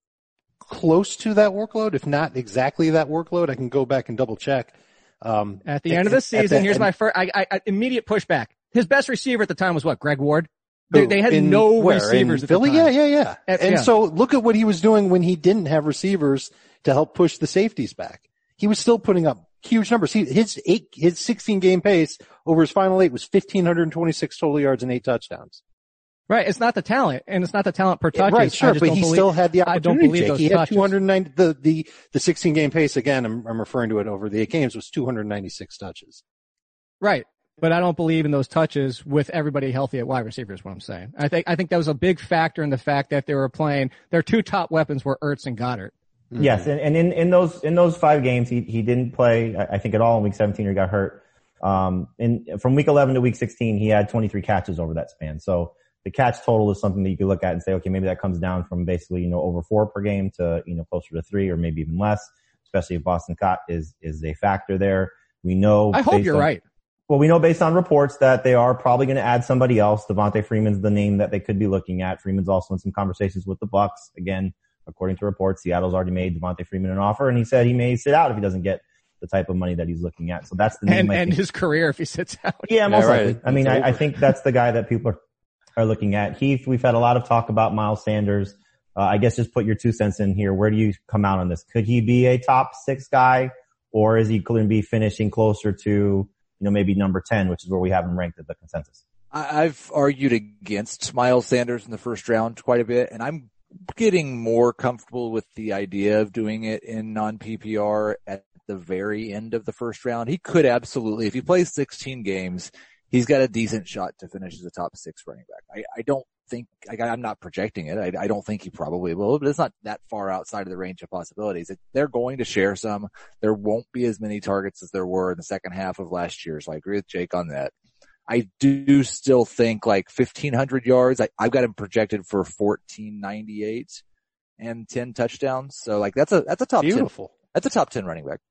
close to that workload, if not exactly that workload. I can go back and double check. Um, at the end of the season, the, here's my first, I, I, I, immediate pushback. His best receiver at the time was what? Greg Ward? They, they had in, no where, receivers in at Philly? the time. Yeah, yeah, yeah. At, and yeah. so look at what he was doing when he didn't have receivers to help push the safeties back. He was still putting up huge numbers. He, his eight, his sixteen game pace over his final eight was fifteen twenty-six total yards and eight touchdowns. Right. It's not the talent, and it's not the talent per touch. Right, sure, but he believe, still had the opportunity. I don't believe Jake. those He touches. had two hundred ninety, the, the, the sixteen game pace, again, I'm, I'm referring to it over the eight games, was two hundred ninety-six touches. Right. But I don't believe in those touches with everybody healthy at wide receiver is what I'm saying. I think, I think that was a big factor in the fact that they were playing, their two top weapons were Ertz and Goddard. Mm-hmm. Yes. And, and in, in those, in those five games, he, he didn't play, I think, at all in week seventeen or got hurt. Um, in, from week eleven to week sixteen, he had twenty-three catches over that span. So the catch total is something that you could look at and say, okay, maybe that comes down from basically, you know, over four per game to, you know, closer to three or maybe even less, especially if Boston Scott is, is a factor there. We know. I hope you're on, right. Well, we know based on reports that they are probably going to add somebody else. Devontae Freeman's the name that they could be looking at. Freeman's also in some conversations with the Bucs. Again, according to reports, Seattle's already made Devontae Freeman an offer, and he said he may sit out if he doesn't get the type of money that he's looking at. So that's the name. And, and his career if he sits out. Yeah, most yeah, likely. right. I mean, I, over. I think that's the guy that people are, are looking at. Heath, we've had a lot of talk about Miles Sanders. Uh, I guess just put your two cents in here. Where do you come out on this? Could he be a top six guy, or is he going to be finishing closer to, you know, maybe number ten, which is where we have him ranked at the consensus? I've argued against Miles Sanders in the first round quite a bit, and I'm getting more comfortable with the idea of doing it in non-P P R at the very end of the first round. He could absolutely, if he plays sixteen games, he's got a decent shot to finish as a top six running back. I, I don't think, I, I'm not projecting it. I, I don't think he probably will, but it's not that far outside of the range of possibilities. It, they're going to share some. There won't be as many targets as there were in the second half of last year, so I agree with Jake on that. I do still think like fifteen hundred yards. I, I've got him projected for fourteen ninety-eight and ten touchdowns. So like that's a, that's a top Beautiful. ten. That's a top ten running back.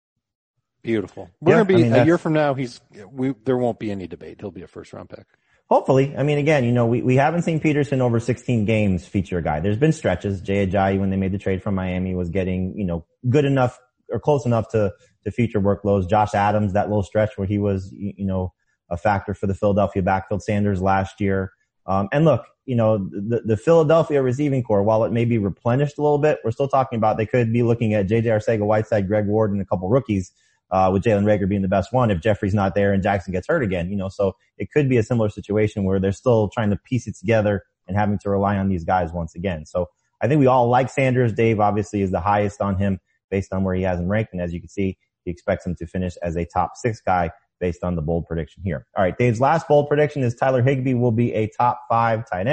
Beautiful. We're Yeah, going to be I mean, a year from now. He's, we, there won't be any debate. He'll be a first round pick. Hopefully. I mean, again, you know, we, we haven't seen Peterson over sixteen games feature a guy. There's been stretches. Jay Ajayi, when they made the trade from Miami, was getting, you know, good enough or close enough to, to feature workloads. Josh Adams, that little stretch where he was, you know, a factor for the Philadelphia backfield. Sanders last year. Um, and look, you know, the, the Philadelphia receiving core, while it may be replenished a little bit, we're still talking about they could be looking at J J Arcega-Whiteside, Greg Ward, and a couple rookies, uh, with Jalen Reagor being the best one if Jeffrey's not there and Jackson gets hurt again, you know, so it could be a similar situation where they're still trying to piece it together and having to rely on these guys once again. So I think we all like Sanders. Dave obviously is the highest on him based on where he has him ranked. And as you can see, he expects him to finish as a top six guy based on the bold prediction here. All right. Dave's last bold prediction is Tyler Higbee will be a top five tight end.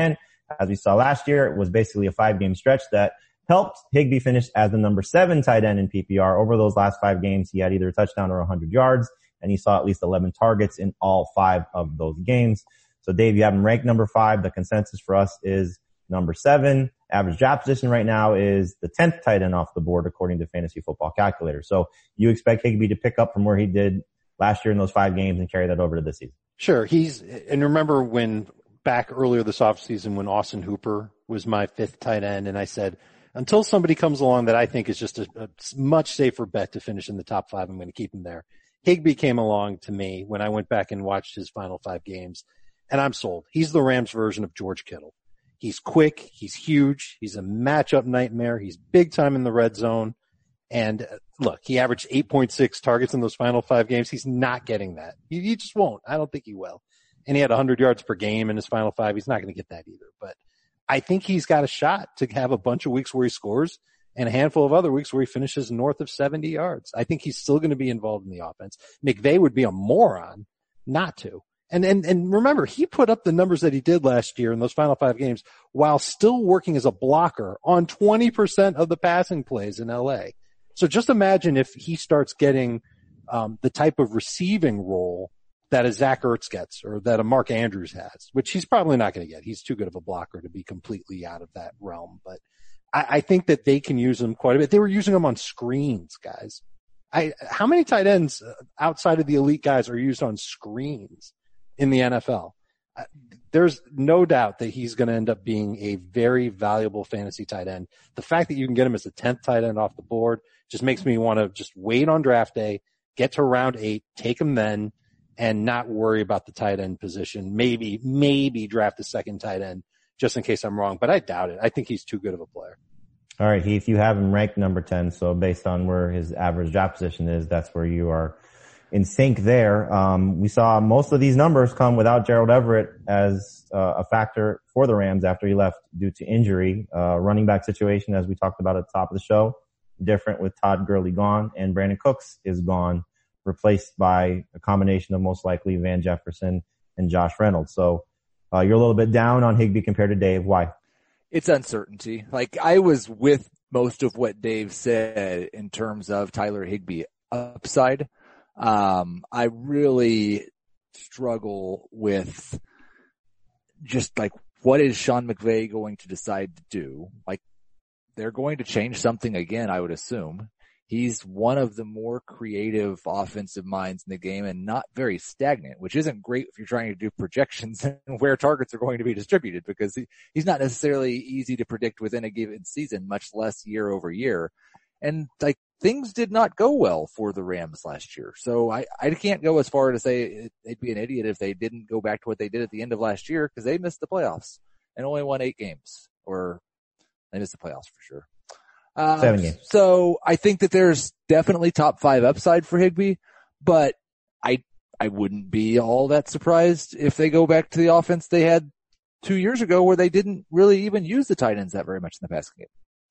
as we saw last year, it was basically a five-game stretch that helped Higbee finish as the number seven tight end in P P R. Over those last five games, he had either a touchdown or one hundred yards, and he saw at least eleven targets in all five of those games. So, Dave, you have him ranked number five. The consensus for us is number seven. Average draft position right now is the tenth tight end off the board, according to Fantasy Football Calculator. So you expect Higbee to pick up from where he did last year in those five games and carry that over to this season? Sure. He's, and remember when back earlier this offseason when Austin Hooper was my fifth tight end, and I said, until somebody comes along that I think is just a, a much safer bet to finish in the top five, I'm going to keep him there. Higbee came along to me when I went back and watched his final five games, and I'm sold. He's the Rams version of George Kittle. He's quick. He's huge. He's a matchup nightmare. He's big time in the red zone. And uh, look, he averaged eight point six targets in those final five games. He's not getting that. He, he just won't. I don't think he will. And he had one hundred yards per game in his final five. He's not going to get that either. But I think he's got a shot to have a bunch of weeks where he scores and a handful of other weeks where he finishes north of seventy yards. I think he's still going to be involved in the offense. McVay would be a moron not to. And, and, and remember, he put up the numbers that he did last year in those final five games while still working as a blocker on twenty percent of the passing plays in L A. So just imagine if he starts getting, um, the type of receiving role that a Zach Ertz gets or that a Mark Andrews has, which he's probably not going to get. He's too good of a blocker to be completely out of that realm. But I, I think that they can use him quite a bit. They were using him on screens, guys. I, how many tight ends outside of the elite guys are used on screens in the N F L? There's no doubt that he's going to end up being a very valuable fantasy tight end. The fact that you can get him as the tenth tight end off the board just makes me want to just wait on draft day, get to round eight, take him then, and not worry about the tight end position. Maybe, maybe draft a second tight end just in case I'm wrong, but I doubt it. I think he's too good of a player. All right, Heath, you have him ranked number ten. So based on where his average draft position is, that's where you are in sync there. Um, we saw most of these numbers come without Gerald Everett as uh, a factor for the Rams after he left due to injury. Uh, running back situation, as we talked about at the top of the show, different with Todd Gurley gone and Brandon Cooks is gone, replaced by a combination of most likely Van Jefferson and Josh Reynolds. So uh, you're a little bit down on Higbee compared to Dave. Why? It's uncertainty. Like, I was with most of what Dave said in terms of Tyler Higbee upside. Um, I really struggle with just like, what is Sean McVay going to decide to do? Like, they're going to change something again, I would assume. He's one of the more creative offensive minds in the game and not very stagnant, which isn't great if you're trying to do projections and where targets are going to be distributed, because he, he's not necessarily easy to predict within a given season, much less year over year. And like, things did not go well for the Rams last year. So I, I can't go as far to say they'd be an idiot if they didn't go back to what they did at the end of last year, because they missed the playoffs and only won eight games, or they missed the playoffs for sure. Um, Seven games. So I think that there's definitely top five upside for Higbee, but I, I wouldn't be all that surprised if they go back to the offense they had two years ago where they didn't really even use the tight ends that very much in the passing game.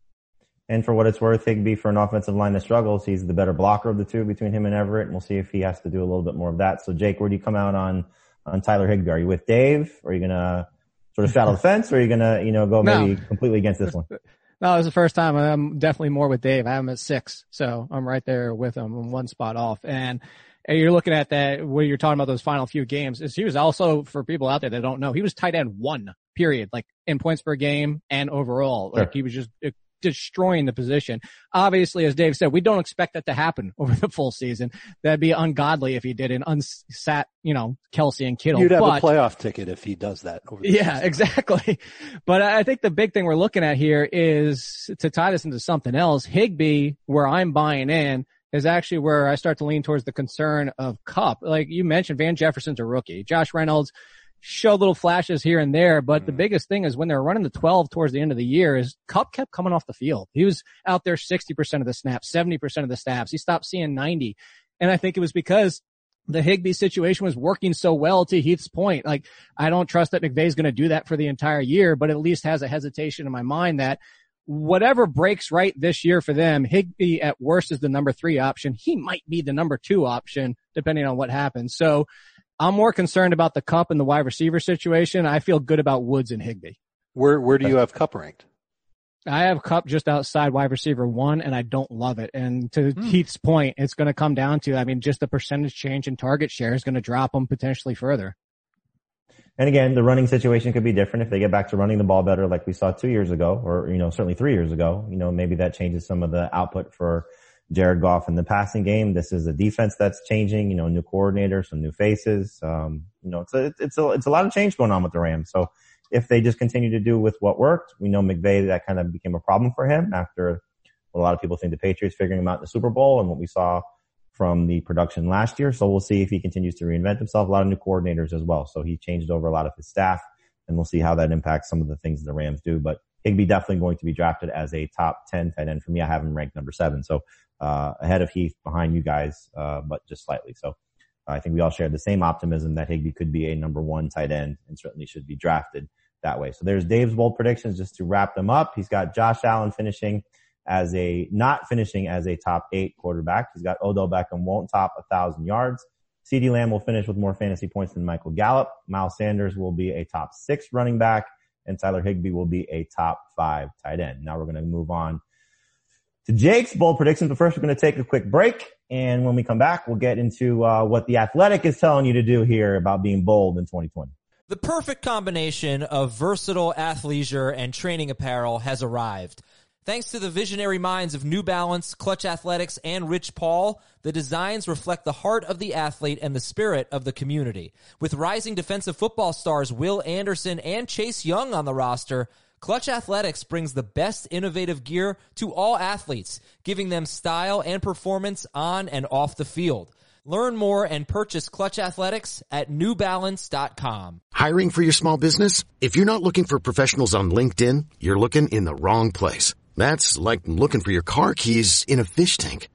And for what it's worth, Higbee, for an offensive line that struggles, he's the better blocker of the two between him and Everett, and we'll see if he has to do a little bit more of that. So, Jake, where do you come out on, on Tyler Higbee? Are you with Dave? Or are you going to sort of straddle the fence, or are you going to, you know, go maybe no. completely against this one? No, it was the first time. I'm definitely more with Dave. I have him at six, so I'm right there with him. I'm one spot off. And you're looking at that, where you're talking about those final few games, is he was also, for people out there that don't know, he was tight end one, period, like in points per game and overall. Like, sure. He was just destroying the position. Obviously, as Dave said, we don't expect that to happen over the full season. That'd be ungodly if he did, and unsat, you know, Kelsey and Kittle. You'd have but, a playoff ticket if he does that over the Yeah, season. Exactly. But I think the big thing we're looking at here is, to tie this into something else, Higbee, where I'm buying in, is actually where I start to lean towards the concern of Kupp. Like you mentioned, Van Jefferson's a rookie. Josh Reynolds showed little flashes here and there, but mm. the biggest thing is when they were running the twelve towards the end of the year, is Kupp kept coming off the field. He was out there sixty percent of the snaps, seventy percent of the snaps. He stopped seeing ninety. And I think it was because the Higbee situation was working so well, to Heath's point. Like, I don't trust that McVay's going to do that for the entire year, but at least has a hesitation in my mind that whatever breaks right this year for them, Higbee at worst is the number three option. He might be the number two option depending on what happens. So I'm more concerned about the Kupp and the wide receiver situation. I feel good about Woods and Higbee. Where where do you have Kupp ranked? I have Kupp just outside wide receiver one, and I don't love it. And to hmm. Keith's point, it's going to come down to, I mean, just the percentage change in target share is going to drop him potentially further. And again, the running situation could be different if they get back to running the ball better like we saw two years ago, or, you know, certainly three years ago. You know, maybe that changes some of the output for Jared Goff in the passing game. This is a defense that's changing, you know, new coordinator, some new faces. Um, you know, it's a, it's a, it's a lot of change going on with the Rams. So if they just continue to do with what worked, we know McVay, that kind of became a problem for him after a lot of people think the Patriots figuring him out in the Super Bowl and what we saw from the production last year. So we'll see if he continues to reinvent himself. A lot of new coordinators as well. So he changed over a lot of his staff, and we'll see how that impacts some of the things the Rams do. But Higbee definitely going to be drafted as a top ten tight end. For me, I have him ranked number seven. So, uh, ahead of Heath, behind you guys, uh, but just slightly. So I think we all share the same optimism that Higbee could be a number one tight end and certainly should be drafted that way. So there's Dave's bold predictions just to wrap them up. He's got Josh Allen finishing as a, not finishing as a top eight quarterback. He's got Odell Beckham won't top a thousand yards. CeeDee Lamb will finish with more fantasy points than Michael Gallup. Miles Sanders will be a top six running back, and Tyler Higbee will be a top five tight end. Now we're going to move on to Jake's bold predictions, but first we're going to take a quick break. And when we come back, we'll get into uh, what The Athletic is telling you to do here about being bold in twenty twenty. The perfect combination of versatile athleisure and training apparel has arrived. Thanks to the visionary minds of New Balance, Clutch Athletics, and Rich Paul, the designs reflect the heart of the athlete and the spirit of the community. With rising defensive football stars Will Anderson and Chase Young on the roster, Clutch Athletics brings the best innovative gear to all athletes, giving them style and performance on and off the field. Learn more and purchase Clutch Athletics at new balance dot com. Hiring for your small business? If you're not looking for professionals on LinkedIn, you're looking in the wrong place. That's like looking for your car keys in a fish tank.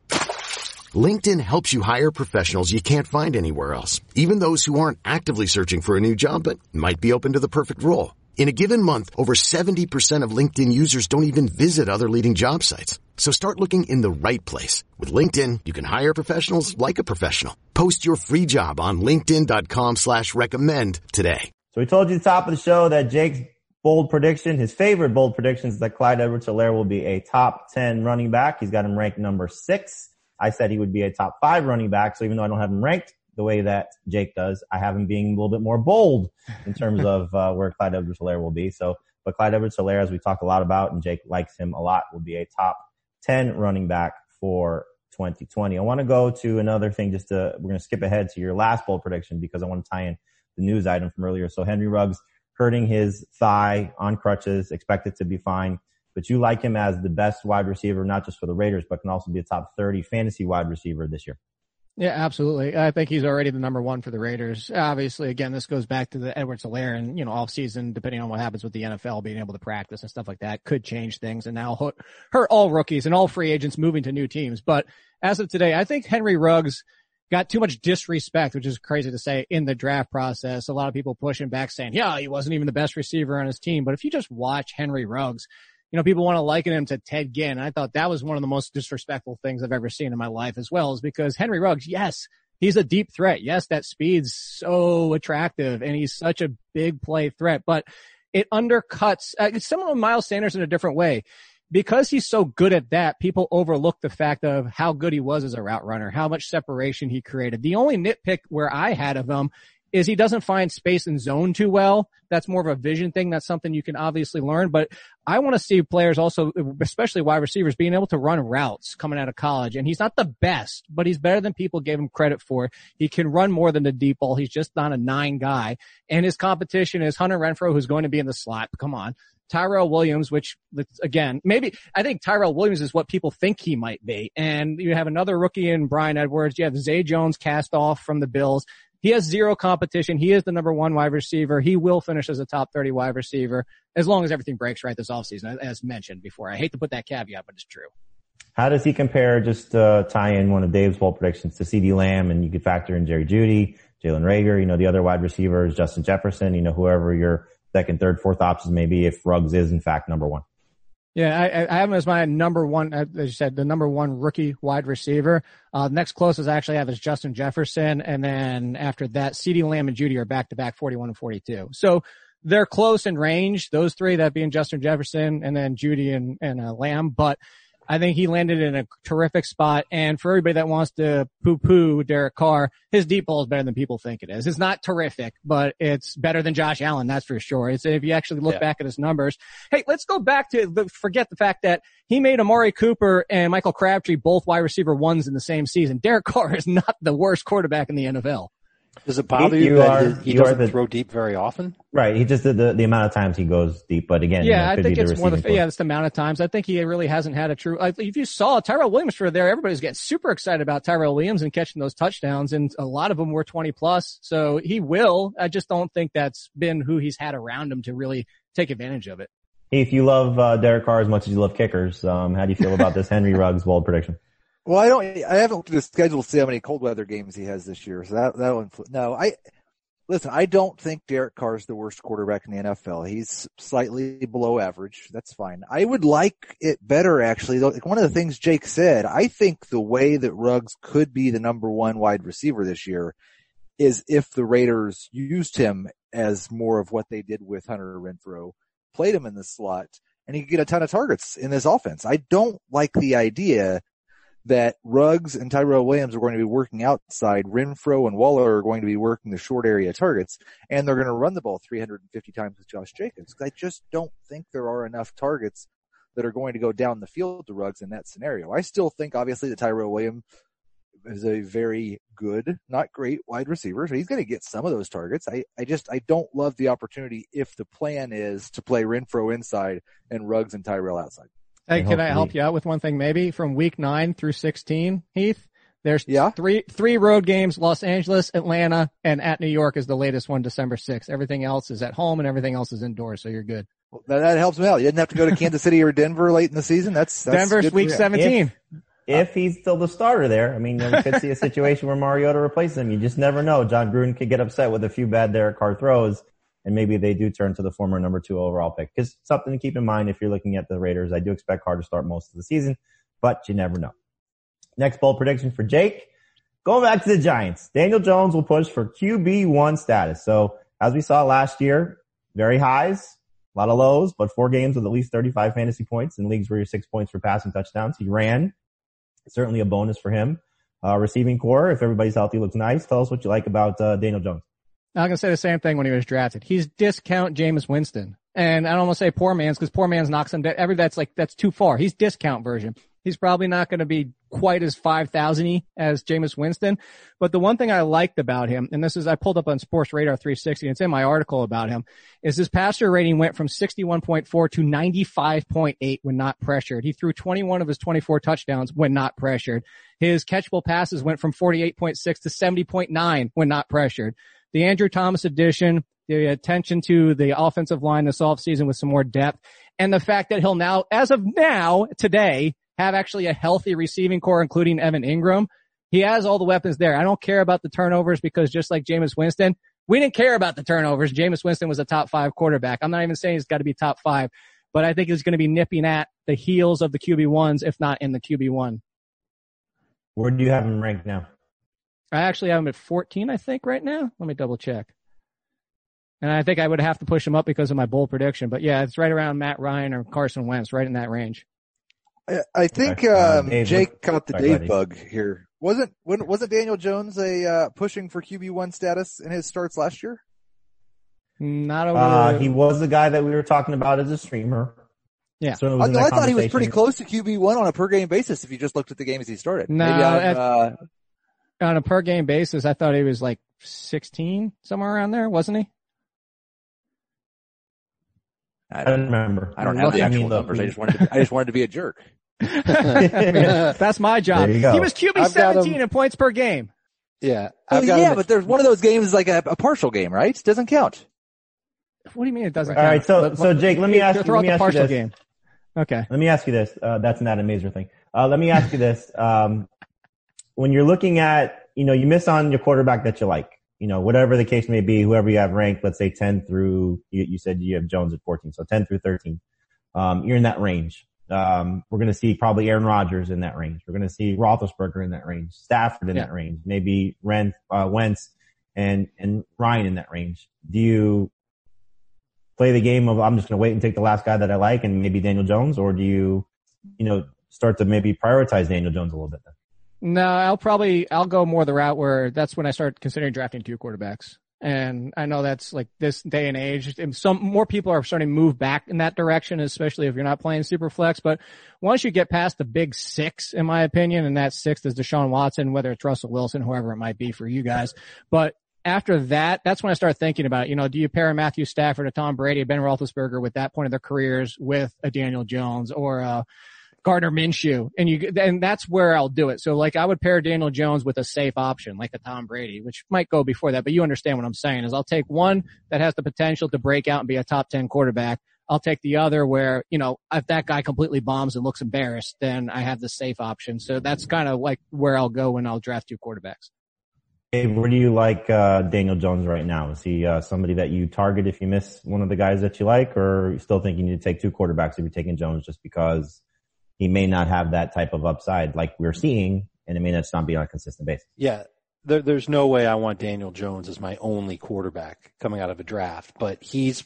LinkedIn helps you hire professionals you can't find anywhere else, even those who aren't actively searching for a new job but might be open to the perfect role. In a given month, over seventy percent of LinkedIn users don't even visit other leading job sites. So start looking in the right place. With LinkedIn, you can hire professionals like a professional. Post your free job on linkedin dot com slash recommend today. So we told you at the top of the show that Jake's bold prediction, his favorite bold predictions, is that Clyde Edwards-Helaire will be a top ten running back. He's got him ranked number six. I said he would be a top five running back. So even though I don't have him ranked the way that Jake does, I have him being a little bit more bold in terms of uh, where Clyde Edwards-Helaire will be. So, but Clyde Edwards-Helaire, as we talk a lot about, and Jake likes him a lot, will be a top ten running back for twenty twenty. I want to go to another thing just to, we're going to skip ahead to your last bold prediction because I want to tie in the news item from earlier. So Henry Ruggs hurting his thigh on crutches, expected to be fine. But you like him as the best wide receiver, not just for the Raiders, but can also be a top thirty fantasy wide receiver this year. Yeah, absolutely. I think he's already the number one for the Raiders. Obviously, again, this goes back to the Edwards-Helaire and, you know, off season, depending on what happens with the N F L, being able to practice and stuff like that could change things and now hurt all rookies and all free agents moving to new teams. But as of today, I think Henry Ruggs got too much disrespect, which is crazy to say, in the draft process. A lot of people pushing back saying, yeah, he wasn't even the best receiver on his team. But if you just watch Henry Ruggs, you know, people want to liken him to Ted Ginn. I thought that was one of the most disrespectful things I've ever seen in my life as well, is because Henry Ruggs, yes, he's a deep threat. Yes, that speed's so attractive and he's such a big play threat, but it undercuts, uh, it's similar to Miles Sanders in a different way. Because he's so good at that, people overlook the fact of how good he was as a route runner, how much separation he created. The only nitpick where I had of him is he doesn't find space and zone too well. That's more of a vision thing. That's something you can obviously learn. But I want to see players also, especially wide receivers, being able to run routes coming out of college. And he's not the best, but he's better than people gave him credit for. He can run more than the deep ball. He's just not a nine guy. And his competition is Hunter Renfrow, who's going to be in the slot. Come on. Tyrell Williams, which, again, maybe I think Tyrell Williams is what people think he might be. And you have another rookie in Bryan Edwards. You have Zay Jones cast off from the Bills. He has zero competition. He is the number one wide receiver. He will finish as a top thirty wide receiver as long as everything breaks right this offseason, as mentioned before. I hate to put that caveat, but it's true. How does he compare, just uh, tie in one of Dave's bold predictions, to CeeDee Lamb, and you could factor in Jerry Jeudy, Jalen Reagor, you know, the other wide receivers, Justin Jefferson, you know, whoever your second, third, fourth options may be if Ruggs is, in fact, number one. Yeah, I, I have him as my number one, as you said, the number one rookie wide receiver. Uh, next closest I actually have is Justin Jefferson. And then after that, CeeDee Lamb and Jeudy are back to back forty-one and forty-two. So they're close in range. Those three, that being Justin Jefferson and then Judy and, and uh, Lamb. But I think he landed in a terrific spot. And for everybody that wants to poo-poo Derek Carr, his deep ball is better than people think it is. It's not terrific, but it's better than Josh Allen, that's for sure. It's, if you actually look yeah. back at his numbers. Hey, let's go back to, forget the fact that he made Amari Cooper and Michael Crabtree both wide receiver ones in the same season. Derek Carr is not the worst quarterback in the N F L. Does it bother you, you that are, he you doesn't the, throw deep very often? Right. He just did the, the amount of times he goes deep. But again, yeah, you know, I think it's more the, yeah, it's the amount of times. I think he really hasn't had a true, like, if you saw Tyrell Williams for there, everybody's getting super excited about Tyrell Williams and catching those touchdowns. And a lot of them were twenty plus. So he will. I just don't think that's been who he's had around him to really take advantage of it. If you love uh, Derek Carr as much as you love kickers, um, how do you feel about this Henry Ruggs bold prediction? Well, I don't, I haven't looked at the schedule to see how many cold weather games he has this year. So that, that one, no, I, Listen, I don't think Derek Carr is the worst quarterback in the N F L. He's slightly below average. That's fine. I would like it better, actually. Like one of the things Jake said, I think the way that Ruggs could be the number one wide receiver this year is if the Raiders used him as more of what they did with Hunter Renfrow, played him in the slot, and he could get a ton of targets in this offense. I don't like the idea that Ruggs and Tyrell Williams are going to be working outside, Renfrow and Waller are going to be working the short area targets, and they're going to run the ball three hundred fifty times with Josh Jacobs. I just don't think there are enough targets that are going to go down the field to Ruggs in that scenario. I still think, obviously, that Tyrell Williams is a very good, not great wide receiver, so he's going to get some of those targets. I, I just, I don't love the opportunity if the plan is to play Renfrow inside and Ruggs and Tyrell outside. Hey, can I help you out with one thing maybe? From week nine through sixteen, Heath, there's yeah. three three road games, Los Angeles, Atlanta, and at New York is the latest one, December sixth. Everything else is at home and everything else is indoors, so you're good. Well, that, that helps me out. You didn't have to go to Kansas City or Denver late in the season. That's, that's Denver's week seventeen. If, if he's still the starter there, I mean, you know, we could see a situation where Mariota replaces him. You just never know. John Gruden could get upset with a few bad Derek Carr throws, and maybe they do turn to the former number two overall pick. Because something to keep in mind if you're looking at the Raiders. I do expect Carr to start most of the season, but you never know. Next bold prediction for Jake. Going back to the Giants. Daniel Jones will push for Q B one status. So as we saw last year, very highs, a lot of lows, but four games with at least thirty-five fantasy points in leagues where you're six points for passing touchdowns. He ran. Certainly a bonus for him. Uh, receiving core, if everybody's healthy, looks nice. Tell us what you like about uh, Daniel Jones. I'm going to say the same thing when he was drafted. He's discount Jameis Winston. And I don't want to say poor man's because poor man's knocks him down. Every, that's like, that's too far. He's discount version. He's probably not going to be quite as five thousand-y as Jameis Winston. But the one thing I liked about him, and this is, I pulled up on Sports Radar three sixty, and it's in my article about him, is his passer rating went from sixty-one point four to ninety-five point eight when not pressured. He threw twenty-one of his twenty-four touchdowns when not pressured. His catchable passes went from forty-eight point six to seventy point nine when not pressured. The Andrew Thomas addition, the attention to the offensive line this offseason with some more depth, and the fact that he'll now, as of now, today, have actually a healthy receiving core, including Evan Ingram. He has all the weapons there. I don't care about the turnovers because just like Jameis Winston, we didn't care about the turnovers. Jameis Winston was a top five quarterback. I'm not even saying he's got to be top five, but I think he's going to be nipping at the heels of the Q B ones, if not in the Q B one. Where do you have him ranked now? I actually have him at fourteen, I think, right now. Let me double check. And I think I would have to push him up because of my bold prediction. But yeah, it's right around Matt Ryan or Carson Wentz, right in that range. I, I think Okay. Uh, um, Dave, Jake what- caught the sorry, Dave buddy. bug here. Wasn't wasn't wasn't Daniel Jones a uh, pushing for Q B one status in his starts last year? Not over. Uh, he was the guy that we were talking about as a streamer. Yeah. Certainly I, was in that I thought he was pretty conversation. close to Q B one on a per game basis if you just looked at the games he started. No, Maybe I'm, at- uh, On a per game basis, I thought he was like sixteen, somewhere around there, wasn't he? I I don't don't remember. I don't have the I actual mean, look, numbers. I we- just wanted to, I just wanted to be a jerk. That's my job. There you go. He was Q B I've got him- seventeen in points per game. Yeah. Well, I've got yeah, him but at- there's one of those games is like a, a partial game, right? Doesn't count. What do you mean it doesn't All count? right, so- Let- so, Jake, let me ask you- throw let out me the ask you partial this. game. Okay. Let me ask you this. Uh, that's not a Mazer thing. Uh, let me ask you this. Um, when you're looking at, you know, you miss on your quarterback that you like, you know, whatever the case may be, whoever you have ranked, let's say ten through, you, you said you have Jones at fourteen, so ten through thirteen. Um, you're in that range. Um, we're going to see probably Aaron Rodgers in that range. We're going to see Roethlisberger in that range, Stafford in Yeah. that range, maybe Ren, uh, Wentz and, and Ryan in that range. Do you, play the game of I'm just going to wait and take the last guy that I like and maybe Daniel Jones, or do you, you know, start to maybe prioritize Daniel Jones a little bit then? No, I'll probably, I'll go more the route where that's when I start considering drafting two quarterbacks. And I know that's like this day and age. Some more people are starting to move back in that direction, especially if you're not playing super flex. But once you get past the big six, in my opinion, and that sixth is Deshaun Watson, whether it's Russell Wilson, whoever it might be for you guys. But after that, that's when I start thinking about, you know, do you pair Matthew Stafford, a Tom Brady, a Ben Roethlisberger with that point of their careers with a Daniel Jones or a Gardner Minshew, and you, and that's where I'll do it. So like I would pair Daniel Jones with a safe option, like a Tom Brady, which might go before that, but you understand what I'm saying is I'll take one that has the potential to break out and be a top ten quarterback. I'll take the other where, you know, if that guy completely bombs and looks embarrassed, then I have the safe option. So that's kind of like where I'll go when I'll draft two quarterbacks. Hey, where do you like, uh, Daniel Jones right now? Is he, uh, somebody that you target if you miss one of the guys that you like, or are you still think you need to take two quarterbacks if you're taking Jones just because he may not have that type of upside like we're seeing, and it may just not be on a consistent basis? Yeah, there, there's no way I want Daniel Jones as my only quarterback coming out of a draft, but he's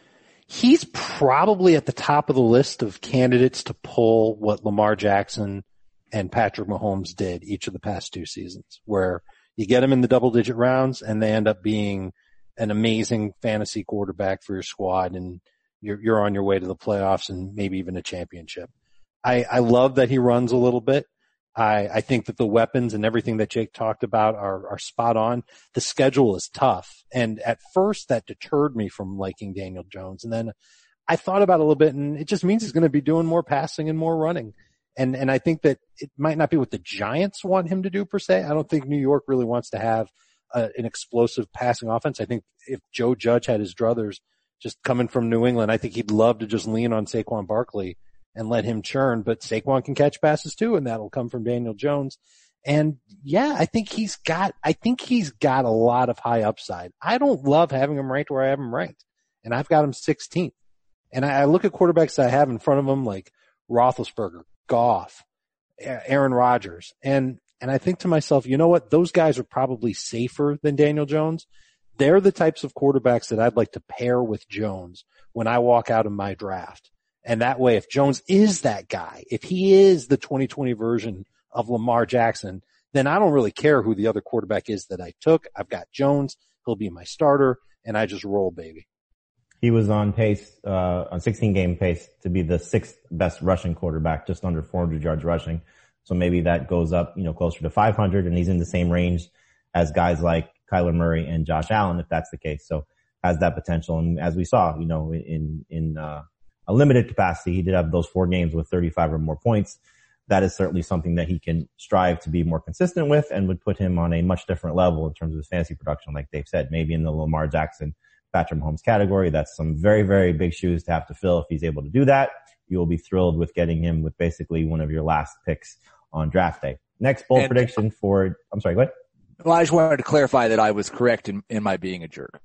he's probably at the top of the list of candidates to pull what Lamar Jackson and Patrick Mahomes did each of the past two seasons, where you get them in the double-digit rounds and they end up being an amazing fantasy quarterback for your squad, and you're, you're on your way to the playoffs and maybe even a championship. I, I love that he runs a little bit. I, I think that the weapons and everything that Jake talked about are, are spot on. The schedule is tough. And at first that deterred me from liking Daniel Jones. And then I thought about it a little bit, and it just means he's going to be doing more passing and more running. And, and I think that it might not be what the Giants want him to do per se. I don't think New York really wants to have a, an explosive passing offense. I think if Joe Judge had his druthers just coming from New England, I think he'd love to just lean on Saquon Barkley and let him churn, but Saquon can catch passes too, and that'll come from Daniel Jones. And yeah, I think he's got, I think he's got a lot of high upside. I don't love having him ranked where I have him ranked, and I've got him sixteenth. And I, I look at quarterbacks I have in front of him like Roethlisberger, Goff, Aaron Rodgers, and, and I think to myself, you know what? Those guys are probably safer than Daniel Jones. They're the types of quarterbacks that I'd like to pair with Jones when I walk out of my draft. And that way, if Jones is that guy, if he is the twenty twenty version of Lamar Jackson, then I don't really care who the other quarterback is that I took. I've got Jones. He'll be my starter, and I just roll, baby. He was on pace, uh, on sixteen game pace to be the sixth best rushing quarterback, just under four hundred yards rushing. So maybe that goes up, you know, closer to five hundred, and he's in the same range as guys like Kyler Murray and Josh Allen, if that's the case. So has that potential. And as we saw, you know, in, in, uh, a limited capacity, he did have those four games with thirty-five or more points. That is certainly something that he can strive to be more consistent with, and would put him on a much different level in terms of his fantasy production, like Dave said, maybe in the Lamar Jackson, Patrick Mahomes category. That's some very, very big shoes to have to fill. If he's able to do that, you will be thrilled with getting him with basically one of your last picks on draft day. Next bold and, prediction for, I'm sorry, go ahead. Well, I just wanted to clarify that I was correct in, in my being a jerk.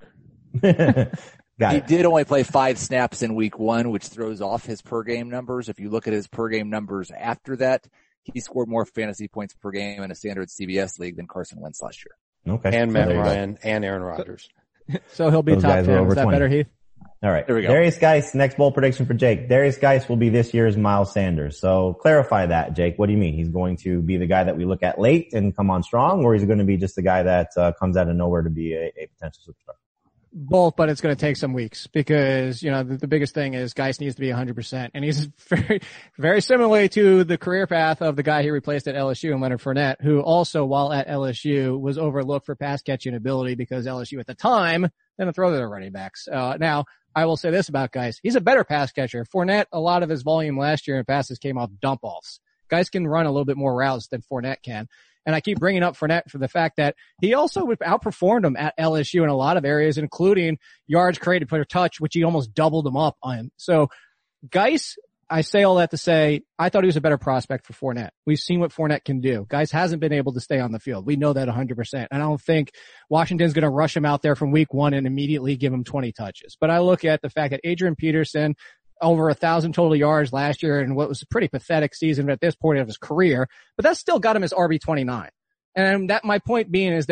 Got he it. did only play five snaps in week one, which throws off his per game numbers. If you look at his per game numbers after that, he scored more fantasy points per game in a standard C B S league than Carson Wentz last year. Okay. And Matt so Ryan and Aaron Rodgers. So he'll be Those top guys are ten. over Is that twenty. better, Heath? All right. There we go. Darius Geis, next bold prediction for Jake. Darius Geis will be this year's Miles Sanders. So clarify that, Jake. What do you mean? He's going to be the guy that we look at late and come on strong, or is he going to be just the guy that uh, comes out of nowhere to be a, a potential superstar? Both, but it's going to take some weeks because, you know, the, the biggest thing is Geis needs to be one hundred percent. And he's very, very similarly to the career path of the guy he replaced at L S U and Leonard Fournette, who also, while at L S U, was overlooked for pass catching ability because L S U at the time didn't throw to their running backs. Uh, now, I will say this about Geis. He's a better pass catcher. Fournette, a lot of his volume last year in passes came off dump-offs. Geis can run a little bit more routes than Fournette can. And I keep bringing up Fournette for the fact that he also outperformed him at L S U in a lot of areas, including yards created per touch, which he almost doubled him up on. So Geis, I say all that to say, I thought he was a better prospect for Fournette. We've seen what Fournette can do. Geis hasn't been able to stay on the field. We know that one hundred percent. And I don't think Washington's going to rush him out there from week one and immediately give him twenty touches. But I look at the fact that Adrian Peterson, over a thousand total yards last year in what was a pretty pathetic season at this point of his career, but that still got him his R B twenty-nine. And that, my point being is that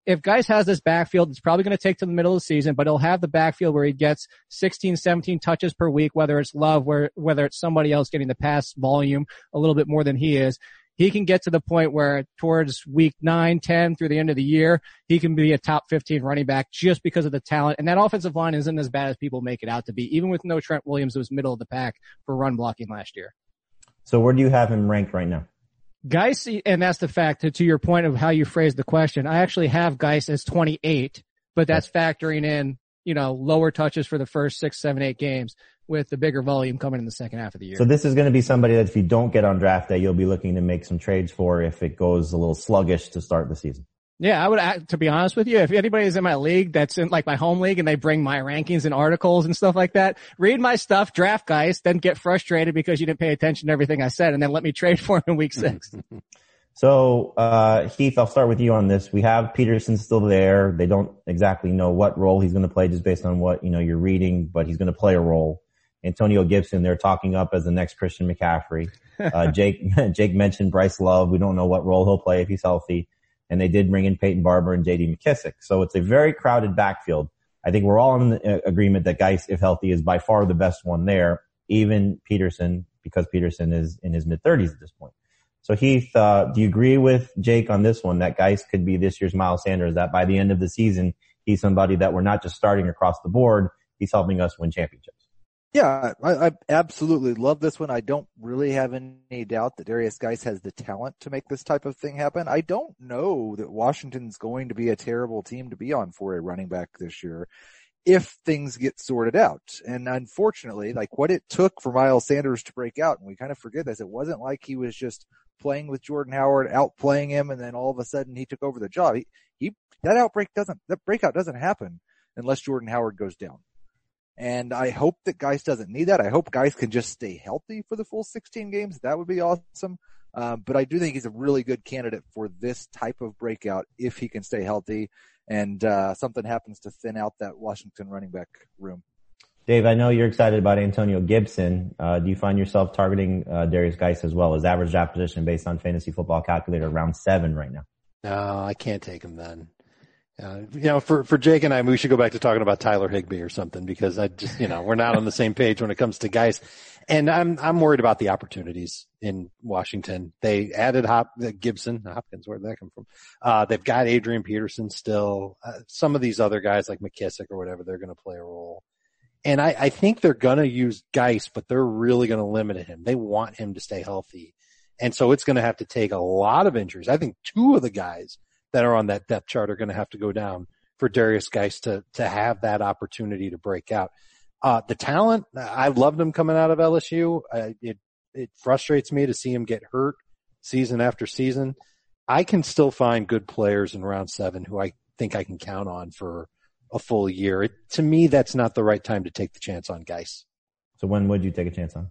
if Geis has this backfield, it's probably going to take to the middle of the season, but he'll have the backfield where he gets sixteen, seventeen touches per week, whether it's Love, where, whether it's somebody else getting the pass volume a little bit more than he is. He can get to the point where towards week nine, ten through the end of the year, he can be a top fifteen running back just because of the talent. And that offensive line isn't as bad as people make it out to be. Even with no Trent Williams, it was middle of the pack for run blocking last year. So where do you have him ranked right now? Geis, and that's the fact, to, to your point of how you phrased the question, I actually have Geis as twenty-eight, but that's factoring in, you know, lower touches for the first six, seven, eight games, with the bigger volume coming in the second half of the year. So this is going to be somebody that if you don't get on draft day, you'll be looking to make some trades for if it goes a little sluggish to start the season. Yeah, I would, to be honest with you, if anybody's in my league that's in like my home league and they bring my rankings and articles and stuff like that, read my stuff, draft Geis, then get frustrated because you didn't pay attention to everything I said, and then let me trade for him in week six. So, uh, Heath, I'll start with you on this. We have Peterson still there. They don't exactly know what role he's going to play just based on what, you know, you're reading, but he's going to play a role. Antonio Gibson, they're talking up as the next Christian McCaffrey. Uh, Jake, Jake mentioned Bryce Love. We don't know what role he'll play if he's healthy. And they did bring in Peyton Barber and J D McKissick. So it's a very crowded backfield. I think we're all in the agreement that Geis, if healthy, is by far the best one there, even Peterson, because Peterson is in his mid thirties at this point. So Heath, uh, do you agree with Jake on this one, that Geis could be this year's Miles Sanders, that by the end of the season, he's somebody that we're not just starting across the board, he's helping us win championships? Yeah, I, I absolutely love this one. I don't really have any doubt that Darius Geis has the talent to make this type of thing happen. I don't know that Washington's going to be a terrible team to be on for a running back this year if things get sorted out. And unfortunately, like what it took for Miles Sanders to break out, and we kind of forget this, it wasn't like he was just playing with Jordan Howard, outplaying him, and then all of a sudden he took over the job. He, he, that outbreak doesn't, that breakout doesn't happen unless Jordan Howard goes down. And I hope that Geis doesn't need that. I hope Geis can just stay healthy for the full sixteen games. That would be awesome. Um, but I do think he's a really good candidate for this type of breakout if he can stay healthy and uh something happens to thin out that Washington running back room. Dave, I know you're excited about Antonio Gibson. Uh do you find yourself targeting uh Darius Geis as well? His average draft position based on Fantasy Football Calculator around seven right now. No, I can't take him then. Uh, you know, for, for Jake and I, we should go back to talking about Tyler Higbee or something because I just, you know, we're not on the same page when it comes to Geis. And I'm, I'm worried about the opportunities in Washington. They added Hop, uh, Gibson, Hopkins, where did that come from? Uh, they've got Adrian Peterson still. Uh, some of these other guys like McKissick or whatever, they're going to play a role. And I, I think they're going to use Geis, but they're really going to limit him. They want him to stay healthy. And so it's going to have to take a lot of injuries. I think two of the guys that are on that depth chart are going to have to go down for Darius Geis to, to have that opportunity to break out. Uh, the talent, I loved him coming out of L S U. Uh, it, it frustrates me to see him get hurt season after season. I can still find good players in round seven who I think I can count on for a full year. It, to me, that's not the right time to take the chance on Geis. So when would you take a chance on?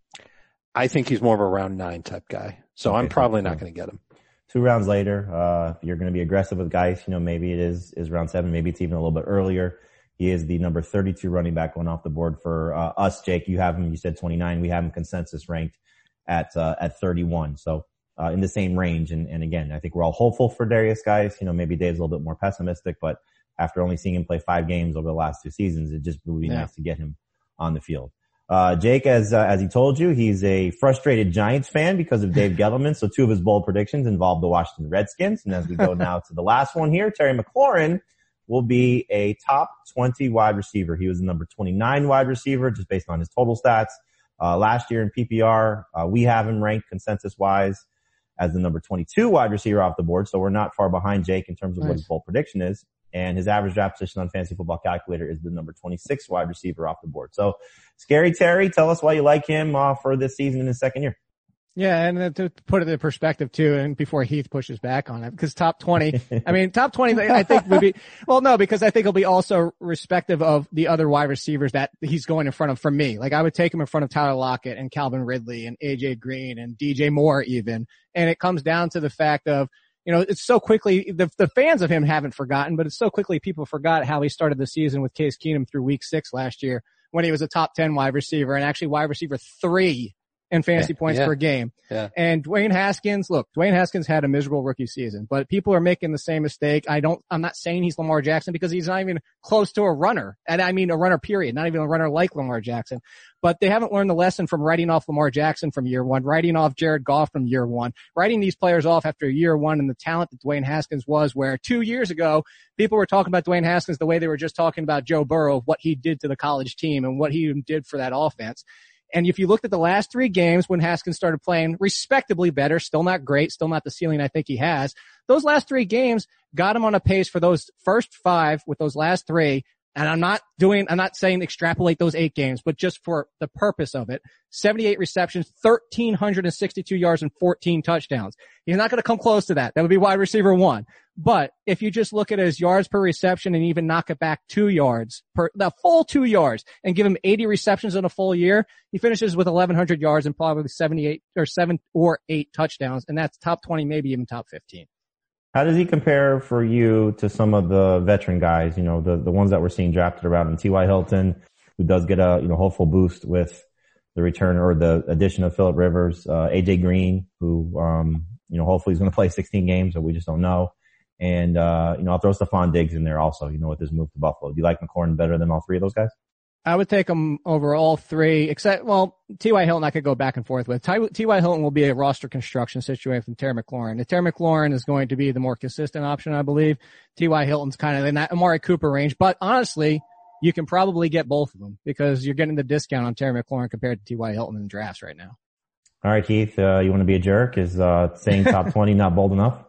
I think he's more of a round nine type guy. So okay, I'm probably so, not going to get him. Two rounds later, uh, if you're going to be aggressive with Geis, you know, maybe it is, is round seven. Maybe it's even a little bit earlier. He is the number thirty-two running back going off the board for, uh, us, Jake. You have him, you said twenty-nine. We have him consensus ranked at, uh, at thirty-one. So, uh, in the same range. And, and again, I think we're all hopeful for Darius Geis. You know, maybe Dave's a little bit more pessimistic, but after only seeing him play five games over the last two seasons, it just would be yeah. nice to get him on the field. Uh, Jake, as, uh, as he told you, he's a frustrated Giants fan because of Dave Gettleman. So two of his bold predictions involve the Washington Redskins. And as we go now to the last one here, Terry McLaurin will be a top twenty wide receiver. He was the number twenty-nine wide receiver just based on his total stats. Uh, last year in P P R, uh, we have him ranked consensus wise as the number twenty-two wide receiver off the board. So we're not far behind Jake in terms of nice. What his bold prediction is. And his average draft position on Fantasy Football Calculator is the number twenty-six wide receiver off the board. So, Scary Terry, tell us why you like him uh, for this season in his second year. Yeah, and to put it in perspective too, and before Heath pushes back on it, because top twenty, I mean, top twenty, I think would be, well, no, because I think it'll be also respective of the other wide receivers that he's going in front of for me. Like I would take him in front of Tyler Lockett and Calvin Ridley and A J Green and D J Moore even. And it comes down to the fact of, you know, it's so quickly, the, the fans of him haven't forgotten, but it's so quickly people forgot how he started the season with Case Keenum through week six last year when he was a top ten wide receiver and actually wide receiver three in fantasy Yeah, points yeah. per game. Yeah. And Dwayne Haskins, look, Dwayne Haskins had a miserable rookie season, but people are making the same mistake. I don't, I'm not saying he's Lamar Jackson because he's not even close to a runner. And I mean a runner period, not even a runner like Lamar Jackson. But they haven't learned the lesson from writing off Lamar Jackson from year one, writing off Jared Goff from year one, writing these players off after year one and the talent that Dwayne Haskins was, where two years ago, people were talking about Dwayne Haskins the way they were just talking about Joe Burrow, what he did to the college team and what he did for that offense. And if you looked at the last three games when Haskins started playing respectably better, still not great, still not the ceiling I think he has, those last three games got him on a pace for those first five with those last three. And I'm not doing, I'm not saying extrapolate those eight games, but just for the purpose of it, seventy-eight receptions, one thousand three hundred sixty-two yards and fourteen touchdowns. He's not going to come close to that. That would be wide receiver one. But if you just look at his yards per reception and even knock it back two yards per, the full two yards and give him eighty receptions in a full year, he finishes with eleven hundred yards and probably seventy-eight or seven or eight touchdowns. And that's top twenty, maybe even top fifteen. How does he compare for you to some of the veteran guys, you know, the, the ones that we're seeing drafted around him? T Y. Hilton, who does get a, you know, hopeful boost with the return or the addition of Phillip Rivers, uh, A J Green, who, um, you know, hopefully he's going to play sixteen games, but we just don't know. And, uh, you know, I'll throw Stephon Diggs in there also, you know, with his move to Buffalo. Do you like McLaurin better than all three of those guys? I would take him over all three, except, well, T Y. Hilton I could go back and forth with. T Y. Hilton will be a roster construction situation from Terry McLaurin. And Terry McLaurin is going to be the more consistent option, I believe. T Y. Hilton's kind of in that Amari Cooper range. But honestly, you can probably get both of them because you're getting the discount on Terry McLaurin compared to T Y. Hilton in drafts right now. All right, Keith, uh, you want to be a jerk? Is, uh, saying top twenty not bold enough?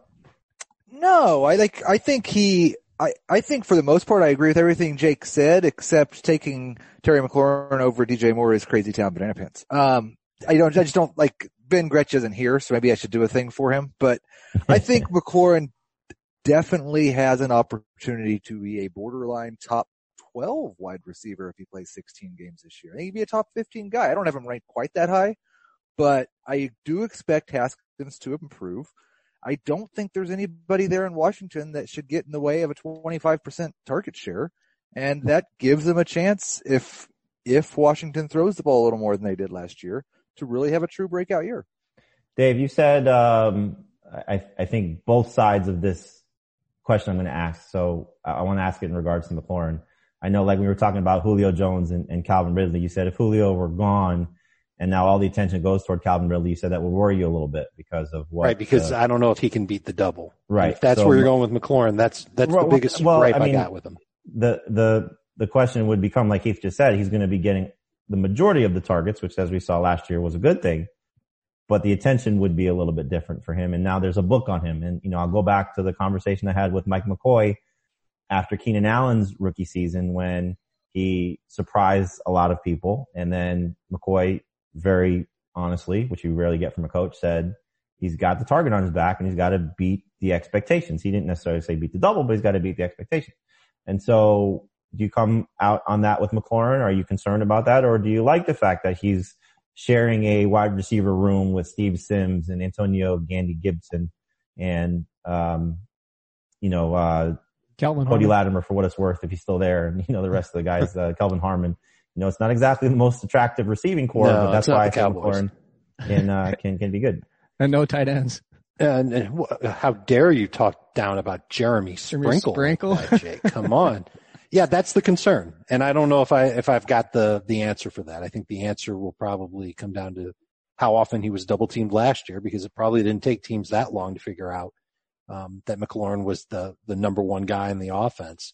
No, I like, I think he, I, I think for the most part, I agree with everything Jake said, except taking Terry McLaurin over D J Moore is crazy town banana pants. Um, I don't, I just don't like, Ben Gretsch isn't here, so maybe I should do a thing for him, but I think McLaurin definitely has an opportunity to be a borderline top twelve wide receiver if he plays sixteen games this year. I think he'd be a top fifteen guy. I don't have him ranked quite that high, but I do expect Haskins to improve. I don't think there's anybody there in Washington that should get in the way of a twenty-five percent target share. And that gives them a chance if, if Washington throws the ball a little more than they did last year to really have a true breakout year. Dave, you said, um, I, I think both sides of this question I'm going to ask. So I want to ask it in regards to McLaurin. I know, like we were talking about Julio Jones and, and Calvin Ridley, you said if Julio were gone, and now all the attention goes toward Calvin Ridley, you said that would worry you a little bit because of what? Right, because uh, I don't know if he can beat the double. Right. If that's so, where you're going with McLaurin, that's that's well, the biggest well, gripe I, mean, I got with him. The the the question would become, like Keith just said, he's going to be getting the majority of the targets, which, as we saw last year, was a good thing. But the attention would be a little bit different for him. And now there's a book on him. And, you know, I'll go back to the conversation I had with Mike McCoy after Keenan Allen's rookie season when he surprised a lot of people. And then McCoy very honestly, which you rarely get from a coach, said he's got the target on his back and he's got to beat the expectations. He didn't necessarily say beat the double, but he's got to beat the expectation. And so do you come out on that with McLaurin? Are you concerned about that? Or do you like the fact that he's sharing a wide receiver room with Steve Sims and Antonio Gandy Gibson and, um, you know, uh, Kelvin Cody Harmon. Latimer for what it's worth if he's still there. And, you know, the rest of the guys, uh, Kelvin Harmon. You know, it's not exactly the most attractive receiving core, No, but that's it's not why I the think Cowboys. McLaurin can, uh, can, can be good. And no tight ends. And, and wh- how dare you talk down about Jeremy Sprinkle? Sprinkle? Like that, Jake? Come on. Yeah, that's the concern. And I don't know if I, if I've got the, the answer for that. I think the answer will probably come down to how often he was double teamed last year, because it probably didn't take teams that long to figure out, um, that McLaurin was the, the number one guy in the offense.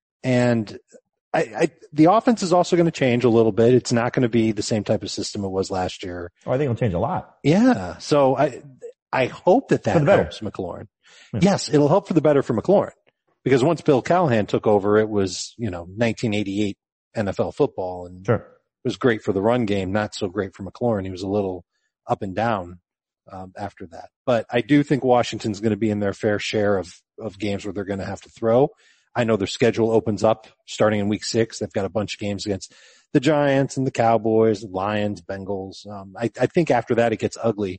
And I, I the offense is also going to change a little bit. It's not going to be the same type of system it was last year. Oh, I think it'll change a lot. Yeah. So I, I hope that For that the better. helps McLaurin. Yeah. Yes, it'll help for the better for McLaurin, because once Bill Callahan took over, it was, you know, nineteen eighty-eight N F L football, and Sure. it was great for the run game, not so great for McLaurin. He was a little up and down, um, after that. But I do think Washington's going to be in their fair share of, of games where they're going to have to throw. I know their schedule opens up starting in week six. They've got a bunch of games against the Giants and the Cowboys, Lions, Bengals. Um, I, I think after that it gets ugly.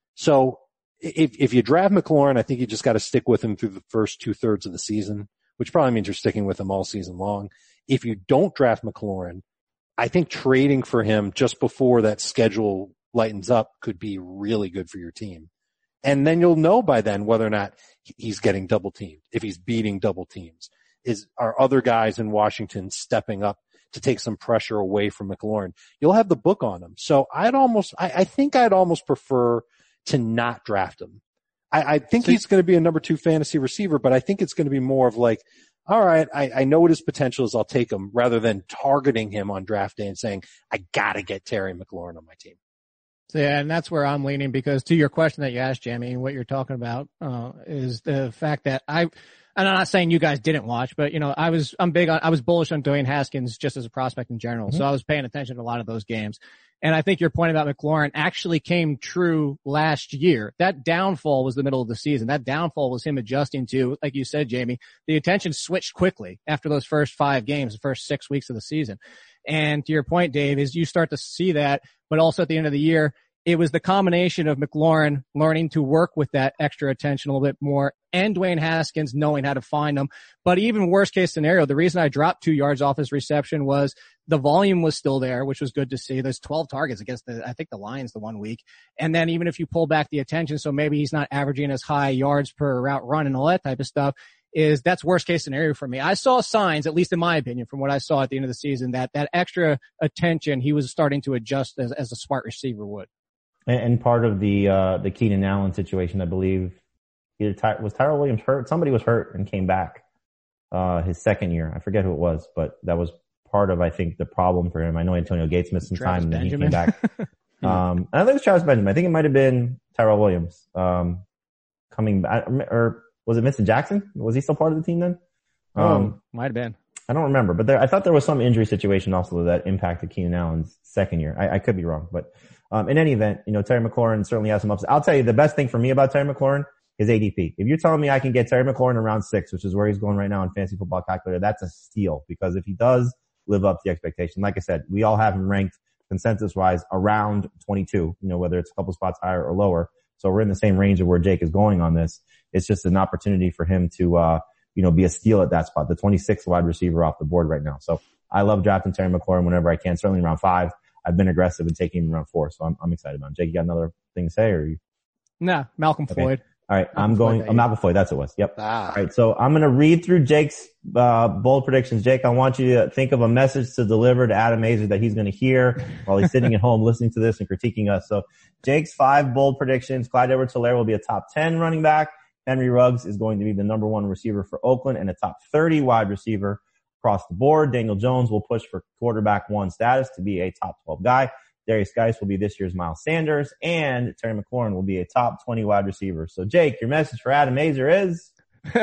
So if, if you draft McLaurin, I think you just got to stick with him through the first two thirds of the season, which probably means you're sticking with him all season long. If you don't draft McLaurin, I think trading for him just before that schedule lightens up could be really good for your team. And then you'll know by then whether or not he's getting double teamed, if he's beating double teams. Is, are other guys in Washington stepping up to take some pressure away from McLaurin? You'll have the book on him. So I'd almost, I, I think I'd almost prefer to not draft him. I, I think he's going to be a number two fantasy receiver, but I think it's going to be more of like, all right, I, I know what his potential is. I'll take him, rather than targeting him on draft day and saying, I got to get Terry McLaurin on my team. Yeah, and that's where I'm leaning, because to your question that you asked, Jamie, what you're talking about uh, is the fact that I, and I'm not saying you guys didn't watch, but you know, I was, I'm big on, I was bullish on Dwayne Haskins just as a prospect in general. Mm-hmm. So I was paying attention to a lot of those games. And I think your point about McLaurin actually came true last year. That downfall was the middle of the season. That downfall was him adjusting to, like you said, Jamie, the attention switched quickly after those first five games, the first six weeks of the season. And to your point, Dave, is you start to see that, but also at the end of the year, it was the combination of McLaurin learning to work with that extra attention a little bit more and Dwayne Haskins knowing how to find them. But even worst case scenario, the reason I dropped two yards off his reception was the volume was still there, which was good to see. There's twelve targets against the, I think the Lions the one week. And then even if you pull back the attention, so maybe he's not averaging as high yards per route run and all that type of stuff, is that's worst case scenario for me. I saw signs, at least in my opinion, from what I saw at the end of the season, that that extra attention he was starting to adjust as, as a smart receiver would. And part of the uh the Keenan Allen situation, I believe, either Ty- was Tyrell Williams hurt? Somebody was hurt and came back uh his second year. I forget who it was, but that was part of, I think, the problem for him. I know Antonio Gates missed some Travis time and then Benjamin. he came back. um, and I think it was Travis Benjamin. I think it might have been Tyrell Williams um coming back, or was it Vincent Jackson? Was he still part of the team then? Um, oh, might have been. I don't remember, but there, I thought there was some injury situation also that impacted Keenan Allen's second year. I, I could be wrong, but um, in any event, you know, Terry McLaurin certainly has some ups. I'll tell you, the best thing for me about Terry McLaurin is A D P. If you're telling me I can get Terry McLaurin around six, which is where he's going right now in Fantasy Football Calculator, that's a steal, because if he does live up to the expectation, like I said, we all have him ranked consensus-wise around twenty-two, you know, whether it's a couple spots higher or lower. So we're in the same range of where Jake is going on this. It's just an opportunity for him to, uh, you know, be a steal at that spot, the twenty-sixth wide receiver off the board right now. So I love drafting Terry McLaurin whenever I can, certainly around five. I've been aggressive in taking him around four, so I'm, I'm excited about him. Jake, you got another thing to say, or you? Nah, Malcolm Okay. Floyd. All right, Malcolm I'm going, Floyd, oh, Malcolm Floyd, that's what it was. Yep. Ah. All right, so I'm going to read through Jake's, uh, bold predictions. Jake, I want you to think of a message to deliver to Adam Aizer that he's going to hear while he's sitting at home listening to this and critiquing us. So Jake's five bold predictions: Clyde Edwards-Helaire will be a top ten running back. Henry Ruggs is going to be the number one receiver for Oakland and a top thirty wide receiver across the board. Daniel Jones will push for quarterback one status to be a top twelve guy. Darius Geis will be this year's Miles Sanders, and Terry McLaurin will be a top twenty wide receiver. So Jake, your message for Adam Aizer is?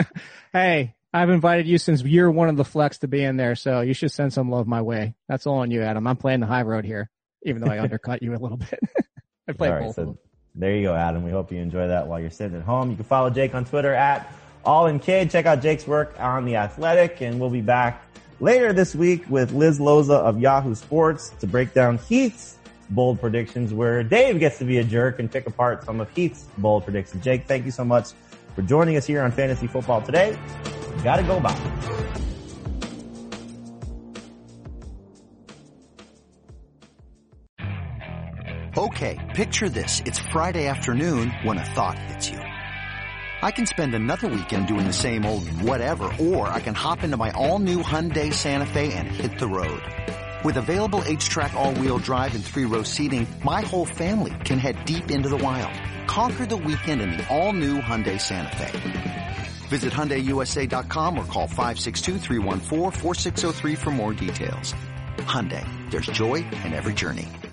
Hey, I've invited you since year one of the flex to be in there, so you should send some love my way. That's all on you, Adam. I'm playing the high road here, even though I undercut you a little bit. I played All right, both so of them. there you go, Adam. We hope you enjoy that while you're sitting at home. You can follow Jake on Twitter at AllInKid. Check out Jake's work on The Athletic, and we'll be back later this week with Liz Loza of Yahoo Sports to break down Heath's bold predictions, where Dave gets to be a jerk and pick apart some of Heath's bold predictions. Jake, thank you so much for joining us here on Fantasy Football Today. Gotta go by. Okay, picture this. It's Friday afternoon when a thought hits you. I can spend another weekend doing the same old whatever, or I can hop into my all-new Hyundai Santa Fe and hit the road. With available H-Track all-wheel drive and three-row seating, my whole family can head deep into the wild. Conquer the weekend in the all-new Hyundai Santa Fe. Visit Hyundai U S A dot com or call five six two, three one four, four six zero three for more details. Hyundai, there's joy in every journey.